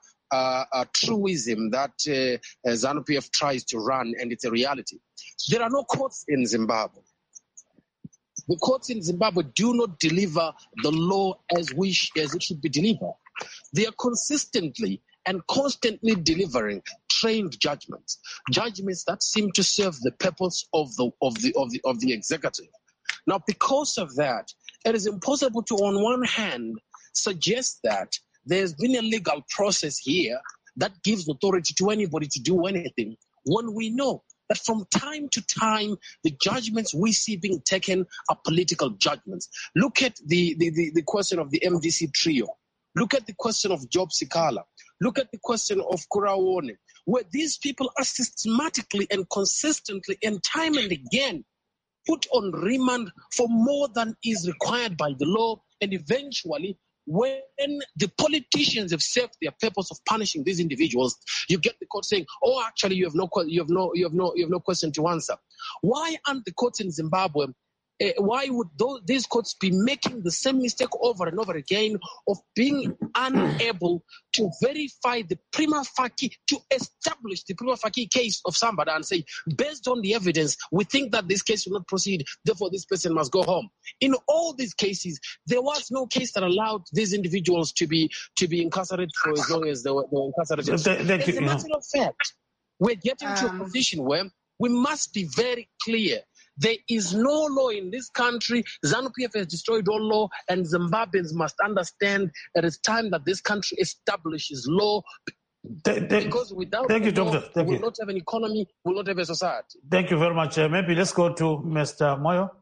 S7: truism that ZANU-PF tries to run, and it's a reality. There are no courts in Zimbabwe. The courts in Zimbabwe do not deliver the law as it should be delivered. They are consistently and constantly delivering trained judgments that seem to serve the purpose of the executive. Now, because of that, it is impossible to, on one hand, suggest that there's been a legal process here that gives authority to anybody to do anything, when we know that from time to time, the judgments we see being taken are political judgments. Look at the question of the MDC trio. Look at the question of Job Sikala. Look at the question of Kuraone, where these people are systematically and consistently and time and again put on remand for more than is required by the law, and eventually, when the politicians have served their purpose of punishing these individuals, you get the court saying, "Oh, actually, you have no question to answer." Why aren't the courts in Zimbabwe? Why would these courts be making the same mistake over and over again of being unable to verify the prima facie, to establish the prima facie case of somebody and say, based on the evidence, we think that this case will not proceed, therefore this person must go home. In all these cases, there was no case that allowed these individuals to be incarcerated for as long as they were incarcerated. As a matter of fact, we're getting to a position where we must be very clear. There is no law in this country. ZANU-PF has destroyed all law, and Zimbabweans must understand that it's time that this country establishes law. Because without law, we will not have an economy, we will not have a society.
S1: Thank you very much. Maybe let's go to Mr. Moyo.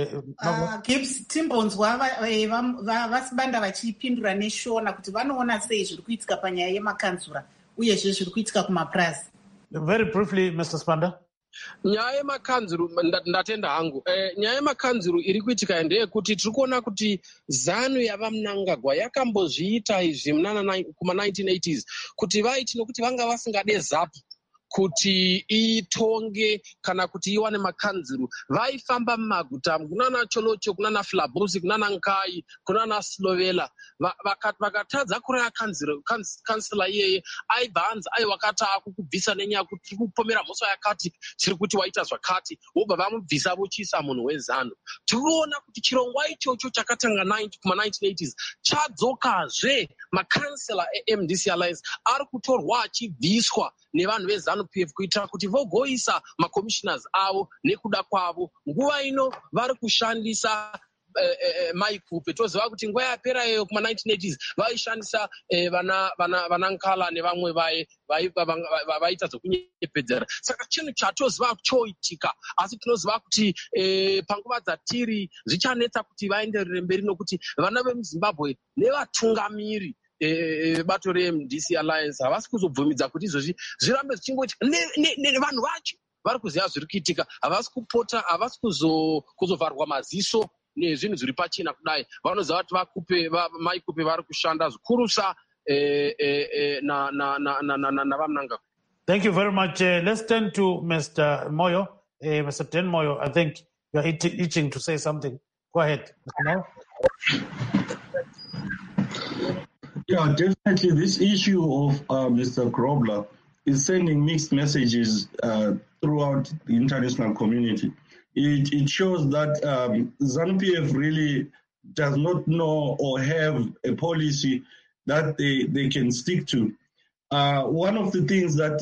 S2: Gibbs timbonzwa vasibanda vachipindura neshona kuti vanoona sei zviri kuitika panyaya yemakanzura uyezve zviri kuitika kumapurazi.
S1: Very briefly, Mr. Spanda.
S7: Nyaya yemakanzuru ndatenda hangu. Nyaya yemakanzuru iri kuitika ndeyekuti tiri kuona kuti ZANU yava Mnangagwa yakambozviita izvi kuma 1980s kuti vaiti nokuti vanga vasingade ZAPU kuti itonge kana kuti iwane makanzuru, vaifamba mumaguta kunana Cholocho, kunana Flabusi, kunana Nkai, kunana Slovela, vakatadza kuraya kansila iyeye aibva hanzi aiwakati akukubvisa nenyaya kuti kupomera mhosva yakati chiri kuti waita zvakati, vobva vamubvisa vochiisa munhu weZANU. Tiriona kuti chirongwa ichocho chakatanga kuma 1980s chadzokazve. Makansela eMDC Alliance ari kutorwa achibviswa nevanhu veZANU-PF kuitira kuti vogoisa macommissioners avo nekuda kwavo. Nguva ino vari kushandisa maikupe. Toziva kuti nguva yapera iyo kuma 1980s vaishandisa vana Nkala nevamwe vaita zvokunyepedzera. Saka chinhu chatoziva choitika, asi tinoziva kuti panguva dzatiri zvichanetsa kuti vaenderere mberi nokuti vana vemuZimbabwe nevatungamiri bato reMDC Alliance havasi kuzobvumidza kuti izvozvi zvirambe zvichingoitika nevanhu vacho vari kuziva zviri kuitika. Havasi kupota, havasi kuzovharwa maziso nezvinhu zviri pachina kudai. Vanoziva kuti maikupe vari kushanda zvikurusa navamnanga.
S1: Thank you very much. Let's turn to Mr. Moyo. Mr. Ten Moyo, I think you are itching to say something. Go ahead, Mr. Moyo.
S8: Yeah, definitely. This issue of Mr. Grobler is sending mixed messages throughout the international community. It shows that ZANU-PF really does not know or have a policy that they can stick to. One of the things that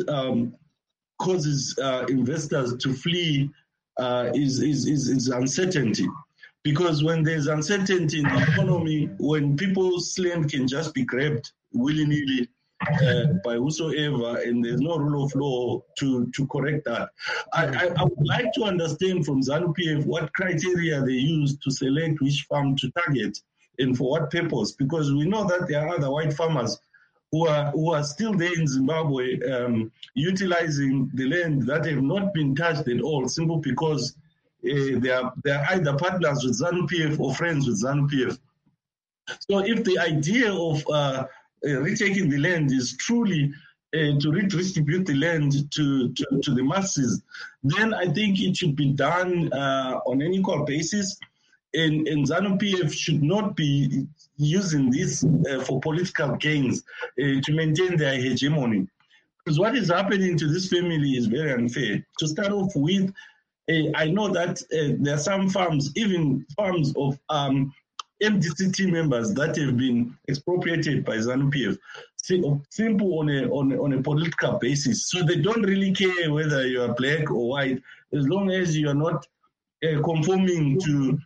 S8: causes investors to flee is uncertainty. Because when there's uncertainty in the economy, when people's land can just be grabbed willy-nilly by whosoever, and there's no rule of law to correct that. I would like to understand from ZANU-PF what criteria they use to select which farm to target and for what purpose, because we know that there are other white farmers who are still there in Zimbabwe utilizing the land that have not been touched at all, simply because they are either partners with ZANU-PF or friends with ZANU-PF. So if the idea of retaking the land is truly to redistribute the land to the masses, then I think it should be done on an equal basis. And ZANU-PF should not be using this for political gains to maintain their hegemony. Because what is happening to this family is very unfair. To start off with, I know that there are some farms, even farms of MDCT members that have been expropriated by ZANU-PF, simple on a political basis. So they don't really care whether you are black or white, as long as you are not conforming to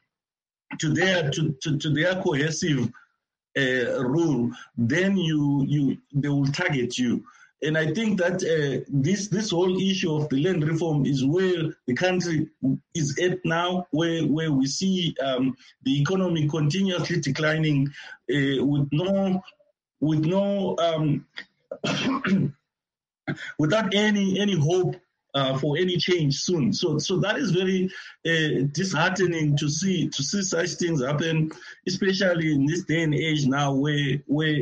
S8: their cohesive rule, then they will target you. And I think that this whole issue of the land reform is where the country is at now, where we see the economy continuously declining with no without any hope for any change soon. So that is very disheartening to see such things happen, especially in this day and age now, where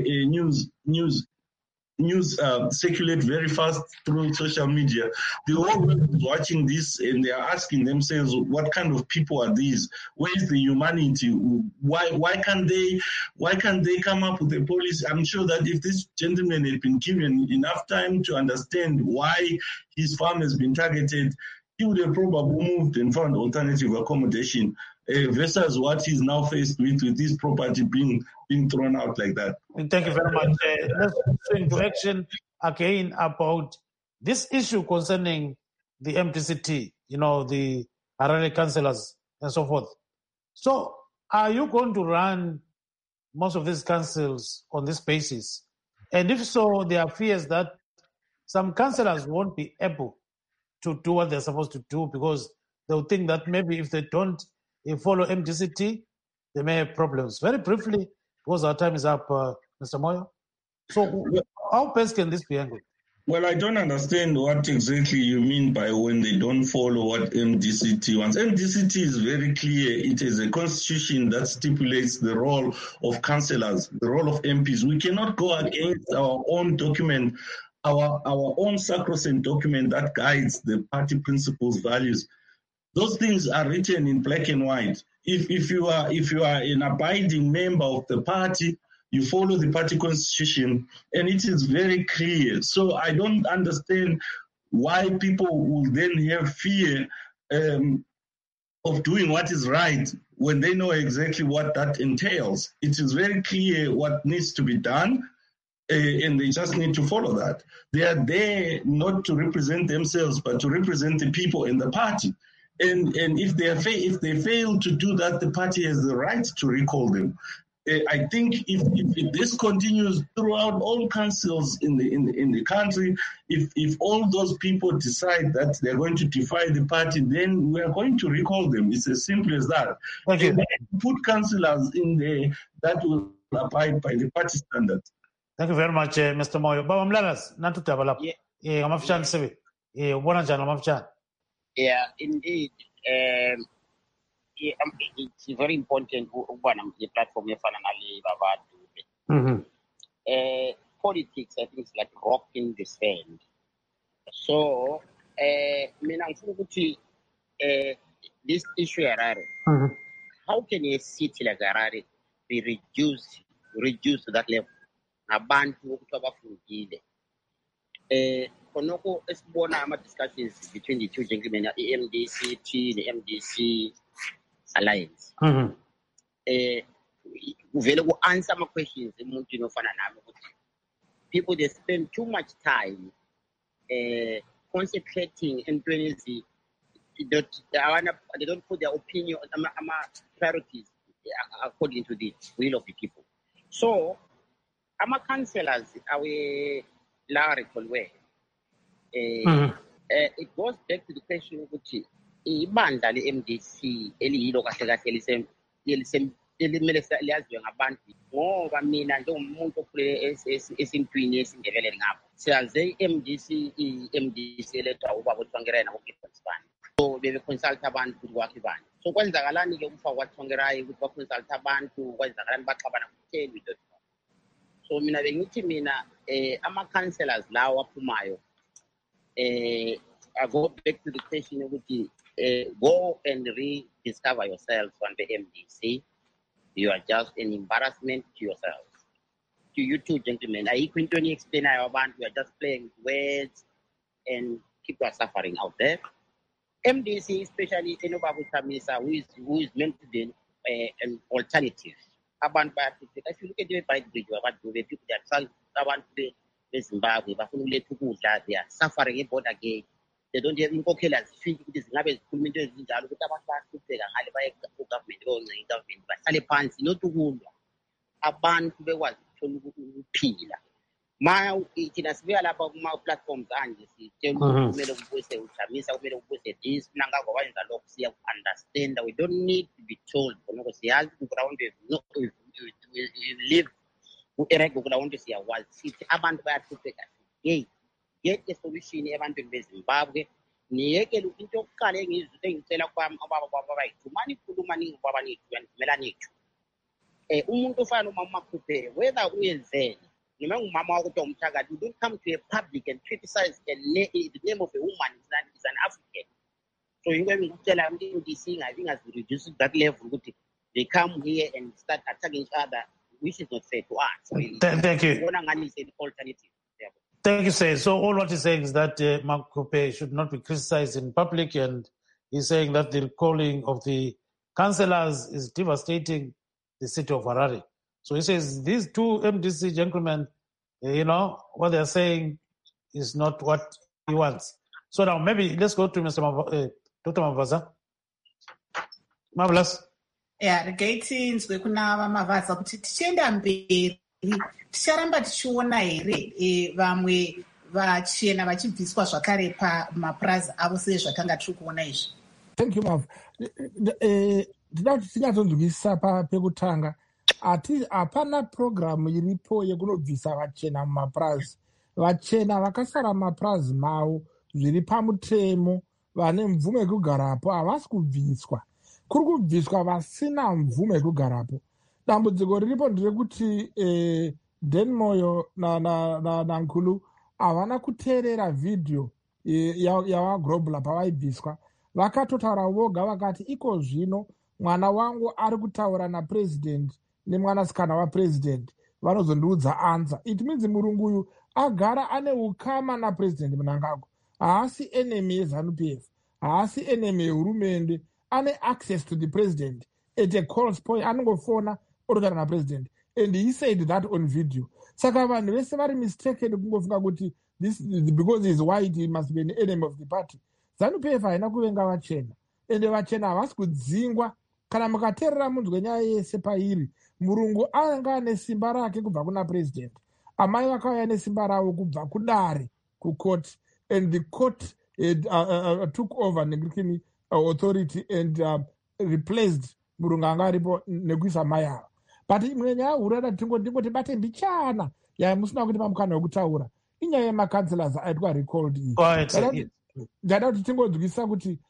S8: news circulate very fast through social media. The whole world is watching this and they are asking themselves, what kind of people are these? Where is the humanity? Why can't they come up with a policy? I'm sure that if this gentleman had been given enough time to understand why his farm has been targeted, he would have probably moved and found alternative accommodation versus what he's now faced with his property being thrown out like that.
S1: Thank you very much. Let's go into action again about this issue concerning the MDCT, the Harare councillors and so forth. So are you going to run most of these councils on this basis? And if so, there are fears that some councillors won't be able to do what they're supposed to do because they'll think that maybe if they don't follow MDCT, they may have problems. Very briefly, because our time is up, Mr. Moyo. So how best can this be handled?
S8: Well, I don't understand what exactly you mean by when they don't follow what MDCT wants. MDCT is very clear. It is a constitution that stipulates the role of councillors, the role of MPs. We cannot go against our own document, our own sacrosanct document that guides the party principles, values. Those things are written in black and white. If you are an abiding member of the party, you follow the party constitution, and it is very clear. So I don't understand why people will then have fear of doing what is right when they know exactly what that entails. It is very clear what needs to be done, and they just need to follow that. They are there not to represent themselves, but to represent the people in the party. And if they fail to do that, the party has the right to recall them. I think if this continues throughout all councils in the country, if all those people decide that they're going to defy the party, then we are going to recall them. It's as simple as that.
S1: Thank you.
S8: Put councillors in there that will abide by the party standards.
S1: Thank you very much, Mr. Moyo. Baba Mlalas, nantu develop. Ngamafshani sebe. Ubona njani ngamafshani?
S5: Yeah, indeed. It's very important the platform politics, I think, is like rock in the sand. So this issue Harare, how can a city like Harare be reduced to that level? Abantu abafundile. Konoko esibona ama-discussions between the two gentlemen, the MDCT, the MDC Alliance. Uvele ku-answer ama-questions emuntwini ofana nami ukuthi people, they spend too much time concentrating entweni they don't put their opinion, priorities according to the will of the people. So, councillors, it goes back to the question of ibandla le-MDC eliyilo kahle kahle elimele liyaziwe ngabantu ngoba mina njengomuntu okhule esintwini esindebeleni ngapho siyaze i-MDC elethwa ubaba uThongerayi naboGibbonspan so bebe-consult abantu ukuthi kwakhe bani so kwenzakalani-ke ukufa kwaThongerayi ukuthi ba-consult abantu kwenzakalani baxabana ku-10 so mina bengithi ama-councillors lawo aphumayo I go back to the question of go and rediscover yourselves on the MDC. You are just an embarrassment to yourselves. To you two gentlemen, I couldn't explain our band. You are just playing words and people are suffering out there. MDC, especially Enobabu Chamisa, who is meant to be an alternative. If you look at the bike bridge, people that are Zimbabwe, they are suffering about again. They don't have incockers feet with this Nabe community in the government, but Salipans, not to wound a band to be what to peel. My it is very about my platforms and you see, this understand that we don't need to be told because we live. Get a solution in Zimbabwe. Nieke into calling is the telegram about to money and Melanie. Umuntu fano mama kupe, whether we are there, Mama Taga, you don't come to a public and criticize the name of a woman is an African. So you can tell them this thing, I think, has reduced that level. They come here and start attacking each other. Which is not fair to us.
S1: Thank you.
S5: Alternative.
S1: Thank you, sir. So all what he's saying is that Mark Kupe should not be criticized in public, and he's saying that the recalling of the councillors is devastating the city of Harare. So he says these two MDC gentlemen, what they're saying is not what he wants. So now maybe let's go to Dr. Mavaza. Marvelous.
S2: Regatinzwe kuna Mavaza kuti tichienda mberi ticharamba tichiona here vamwe vachena vachibviswa zvakare pamapurazi avo sezvatanga tiri kuona izvi.
S6: Thank you, Mav. Ndida kuti tinyatsonzwisisa pekutanga hapana programu iripo yekunobvisa vachena mumapurazi. Vachena vakasara mumapurazi mavo zviri pamutemo vane mvumo yekugarapo havasi kubviswa. Kuri kubviswa vasina mvumo yekugarapo. Dambudziko riripo nderekuti Dan Moyo na Nkulu havana kuteerera vhidhiyo yavaGrobler pavaibviswa. Vakatotaura voga vakati iko zvino mwana wangu ari kutaura napresident nemwanasikana wapresident vanozondiudza anza. It means murungu uyu agara ane ukama napresident Mnangagwa. Haasi enemy yeZANU-PF, haasi enemy yehurumende. Ane access to the president at a call's point anongofona otaura napresident, and he said that on video. Saka vanhu vese vari mistaken kungofunga kuti this because he is white he must be an enemy of the party. ZANU-PF haina kuvenga vachena, ende vachena havasi kudzingwa. Kana mukateerera munzwe wenyaya yese pairi, murungu anga ane simba rake kubva kuna president, amai vakauya nesimba ravo kubva kudare kucourt, and the court took over neglikini authority and replaced murungu anga aripo nekuisa mai avo. But imwe nyaya huru yada tingoti bate mbichana yamusina kuti pamukana wekutaura inyaya yemakancelors aitwa recalled iyi. Ndada kuti tingodzwisisa kuti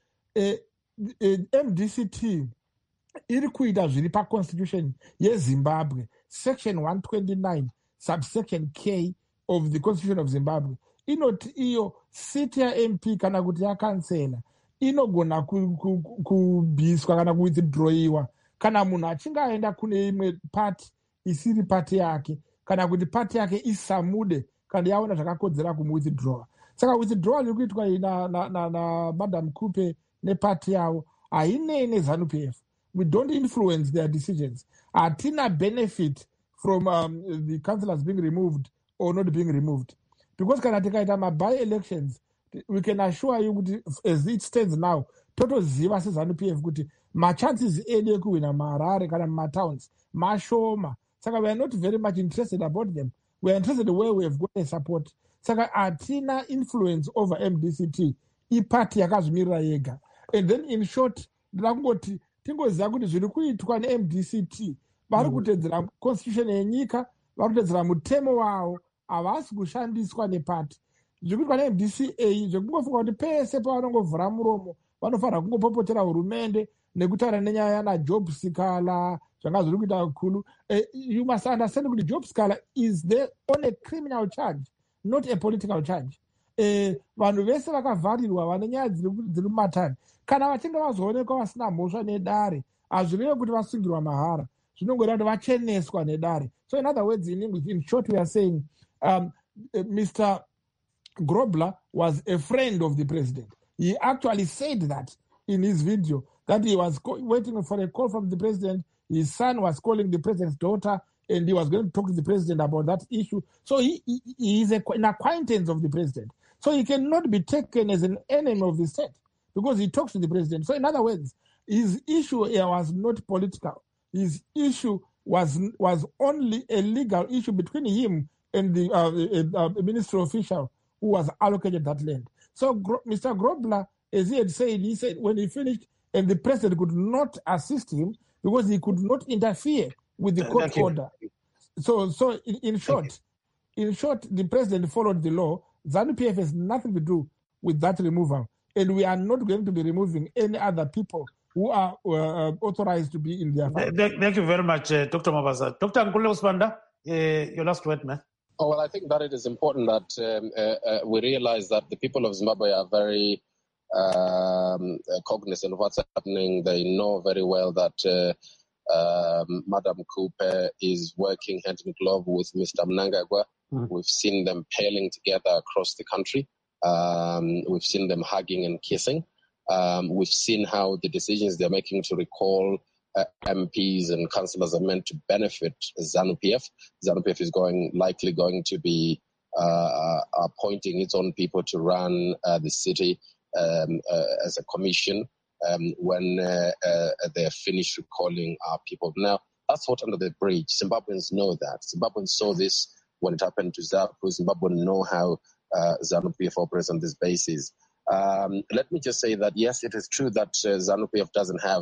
S6: MDCT iri kuita zviri paconstitution yeZimbabwe section 129 subsection K of the constitution of Zimbabwe inoti iyo siti yaMP kana kuti yakansela inogona kubviswa kana kuwithdrawiwa kana munhu achinge aenda kune imwe pati isiri pati yake kana kuti pati yake isamude kana yaona zvakakodzera kumuwithdrawa. Saka withdrawal iri kuitwa na Madam Kupe nepati yavo hainei neZANU-PF. We don't influence their decisions. Hatina benefit from the councillors being removed or not being removed. Because kana tikaita by-elections we can assure you kuti as it stands now, totoziva seZANU-PF kuti machances edu ekuwina maHarare kana mumatowns mashoma. Saka we are not very much interested about them. We are interested where we have got a support. Saka atina influence over MDCT. Ipati yakazvimirira yega. And then in short, ndakungoti tingoziva kuti zviri kuitwa neMDCT vari kutedzera constitution yenyika, vari kutedzera mutemo wavo, havasi kushandiswa nepati. Zviri kuitwa neMDCA zvekungofunga kuti pese pavanongovhura muromo vanofanira kungopopotera hurumende nekutaura nenyaya naJob Sikala zvanga zviri kuita kukulu. You must understand kuti Job Sikala is there on a criminal charge, not a political charge. Vanhu vese vakavharirwa vane nyaya dziri mumatare kana vachinge vazoonekwa vasina mhosva nedare hazvirevi kuti vasungirwa mahara, zvinongoreva kuti vacheneswa nedare. So in other words, in English, in short, we are saying Mr. Grobler was a friend of the president. He actually said that in his video, that he was waiting for a call from the president. His son was calling the president's daughter, and he was going to talk to the president about that issue. So he is an acquaintance of the president. So he cannot be taken as an enemy of the state because he talks to the president. So in other words, his issue here was not political. His issue was only a legal issue between him and the ministry official who was allocated that land. So Mr. Grobler, as he said when he finished, and the president could not assist him because he could not interfere with the court order. So in short, the president followed the law. ZANU-PF has nothing to do with that removal, and we are not going to be removing any other people who are authorized to be in their family.
S1: Thank you very much, Dr. Mavaza. Dr. Nkululeko Sibanda, your last word, man.
S7: Oh, well, I think that it is important that we realize that the people of Zimbabwe are very cognizant of what's happening. They know very well that Madam Cooper is working hand in glove with Mr. Mnangagwa. We've seen them pairing together across the country. We've seen them hugging and kissing. We've seen how the decisions they're making to recall MPs and councillors are meant to benefit ZANU-PF. ZANU-PF is likely going to be appointing its own people to run the city as a commission when they're finished recalling our people. Now, that's what under the bridge. Zimbabweans know that. Zimbabweans saw this when it happened to ZAPU. Zimbabweans know how ZANU-PF operates on this basis. Let me just say that, yes, it is true that ZANU-PF doesn't have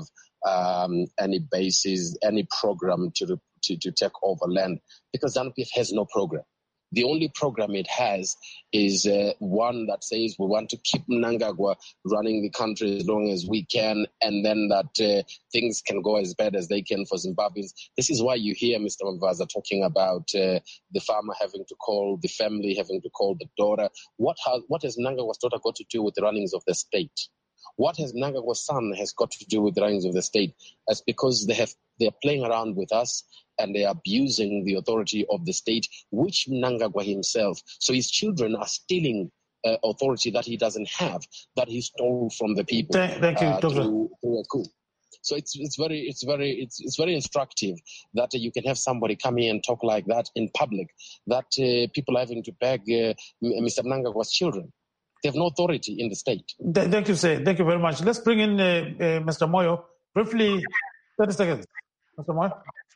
S7: any basis, any program to take over land, because ZANU-PF has no program. The only program it has is one that says we want to keep Mnangagwa running the country as long as we can, and then that things can go as bad as they can for Zimbabweans. This is why you hear Mr. Mavaza talking about the farmer having to call the family, having to call the daughter. What has Mnangagwa's daughter got to do with the runnings of the state? What has Mnangagwa's son has got to do with the runnings of the state? That's because they're playing around with us and they are abusing the authority of the state, which Mnangagwa himself. So his children are stealing authority that he doesn't have, that he stole from the people.
S1: Thank you,
S7: through a coup. So it's very instructive that you can have somebody come here and talk like that in public, that people are having to beg Mr. Mnangagwa's children. They have no authority in the state.
S1: Thank you, sir. Thank you very much. Let's bring in Mr. Moyo. Briefly, 30 seconds. Mr. Moyo.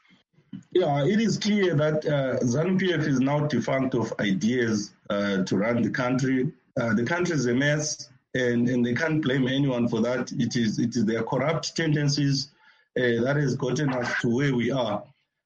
S8: Yeah, it is clear that ZANU-PF is now defunct of ideas to run the country. The country is a mess, and they can't blame anyone for that. It is their corrupt tendencies that has gotten us to where we are.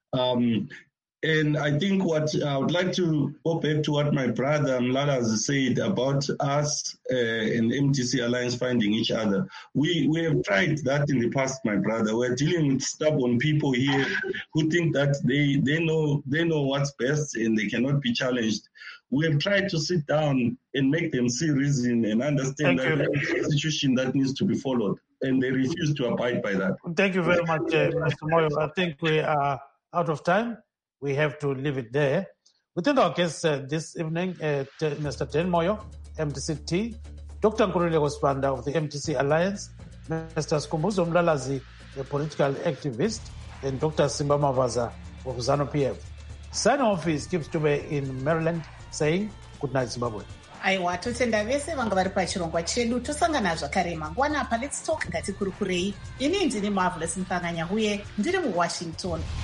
S8: And I think what I would like to go back to what my brother Mlala has said about us and MDC Alliance finding each other. We have tried that in the past, my brother. We're dealing with stubborn people here who think that they know what's best and they cannot be challenged. We have tried to sit down and make them see reason and understand that there's a constitution that needs to be followed, and they refuse to abide by that.
S1: Thank you very much, Mr. Moyo. I think we are out of time. We have to leave it there. We thank our guests this evening, Mr. Dan Moyo, MDCT, Dr. Nkululeko Sibanda of the MDC Alliance, Mr. Skhumbuzo Mlalazi, a political activist, and Dr. Simba Mavaza of ZANU-PF. Signing off is Gibbs Dube in Maryland, saying good night, Zimbabwe.
S2: aiwa totenda vese vanga vari pachirongwa chedu. Tosangana zvakare mangwana pa Let's Talk. Ngatikurukurei. Ini ndini Marvelous Mfanganya uye ndiri muWashington.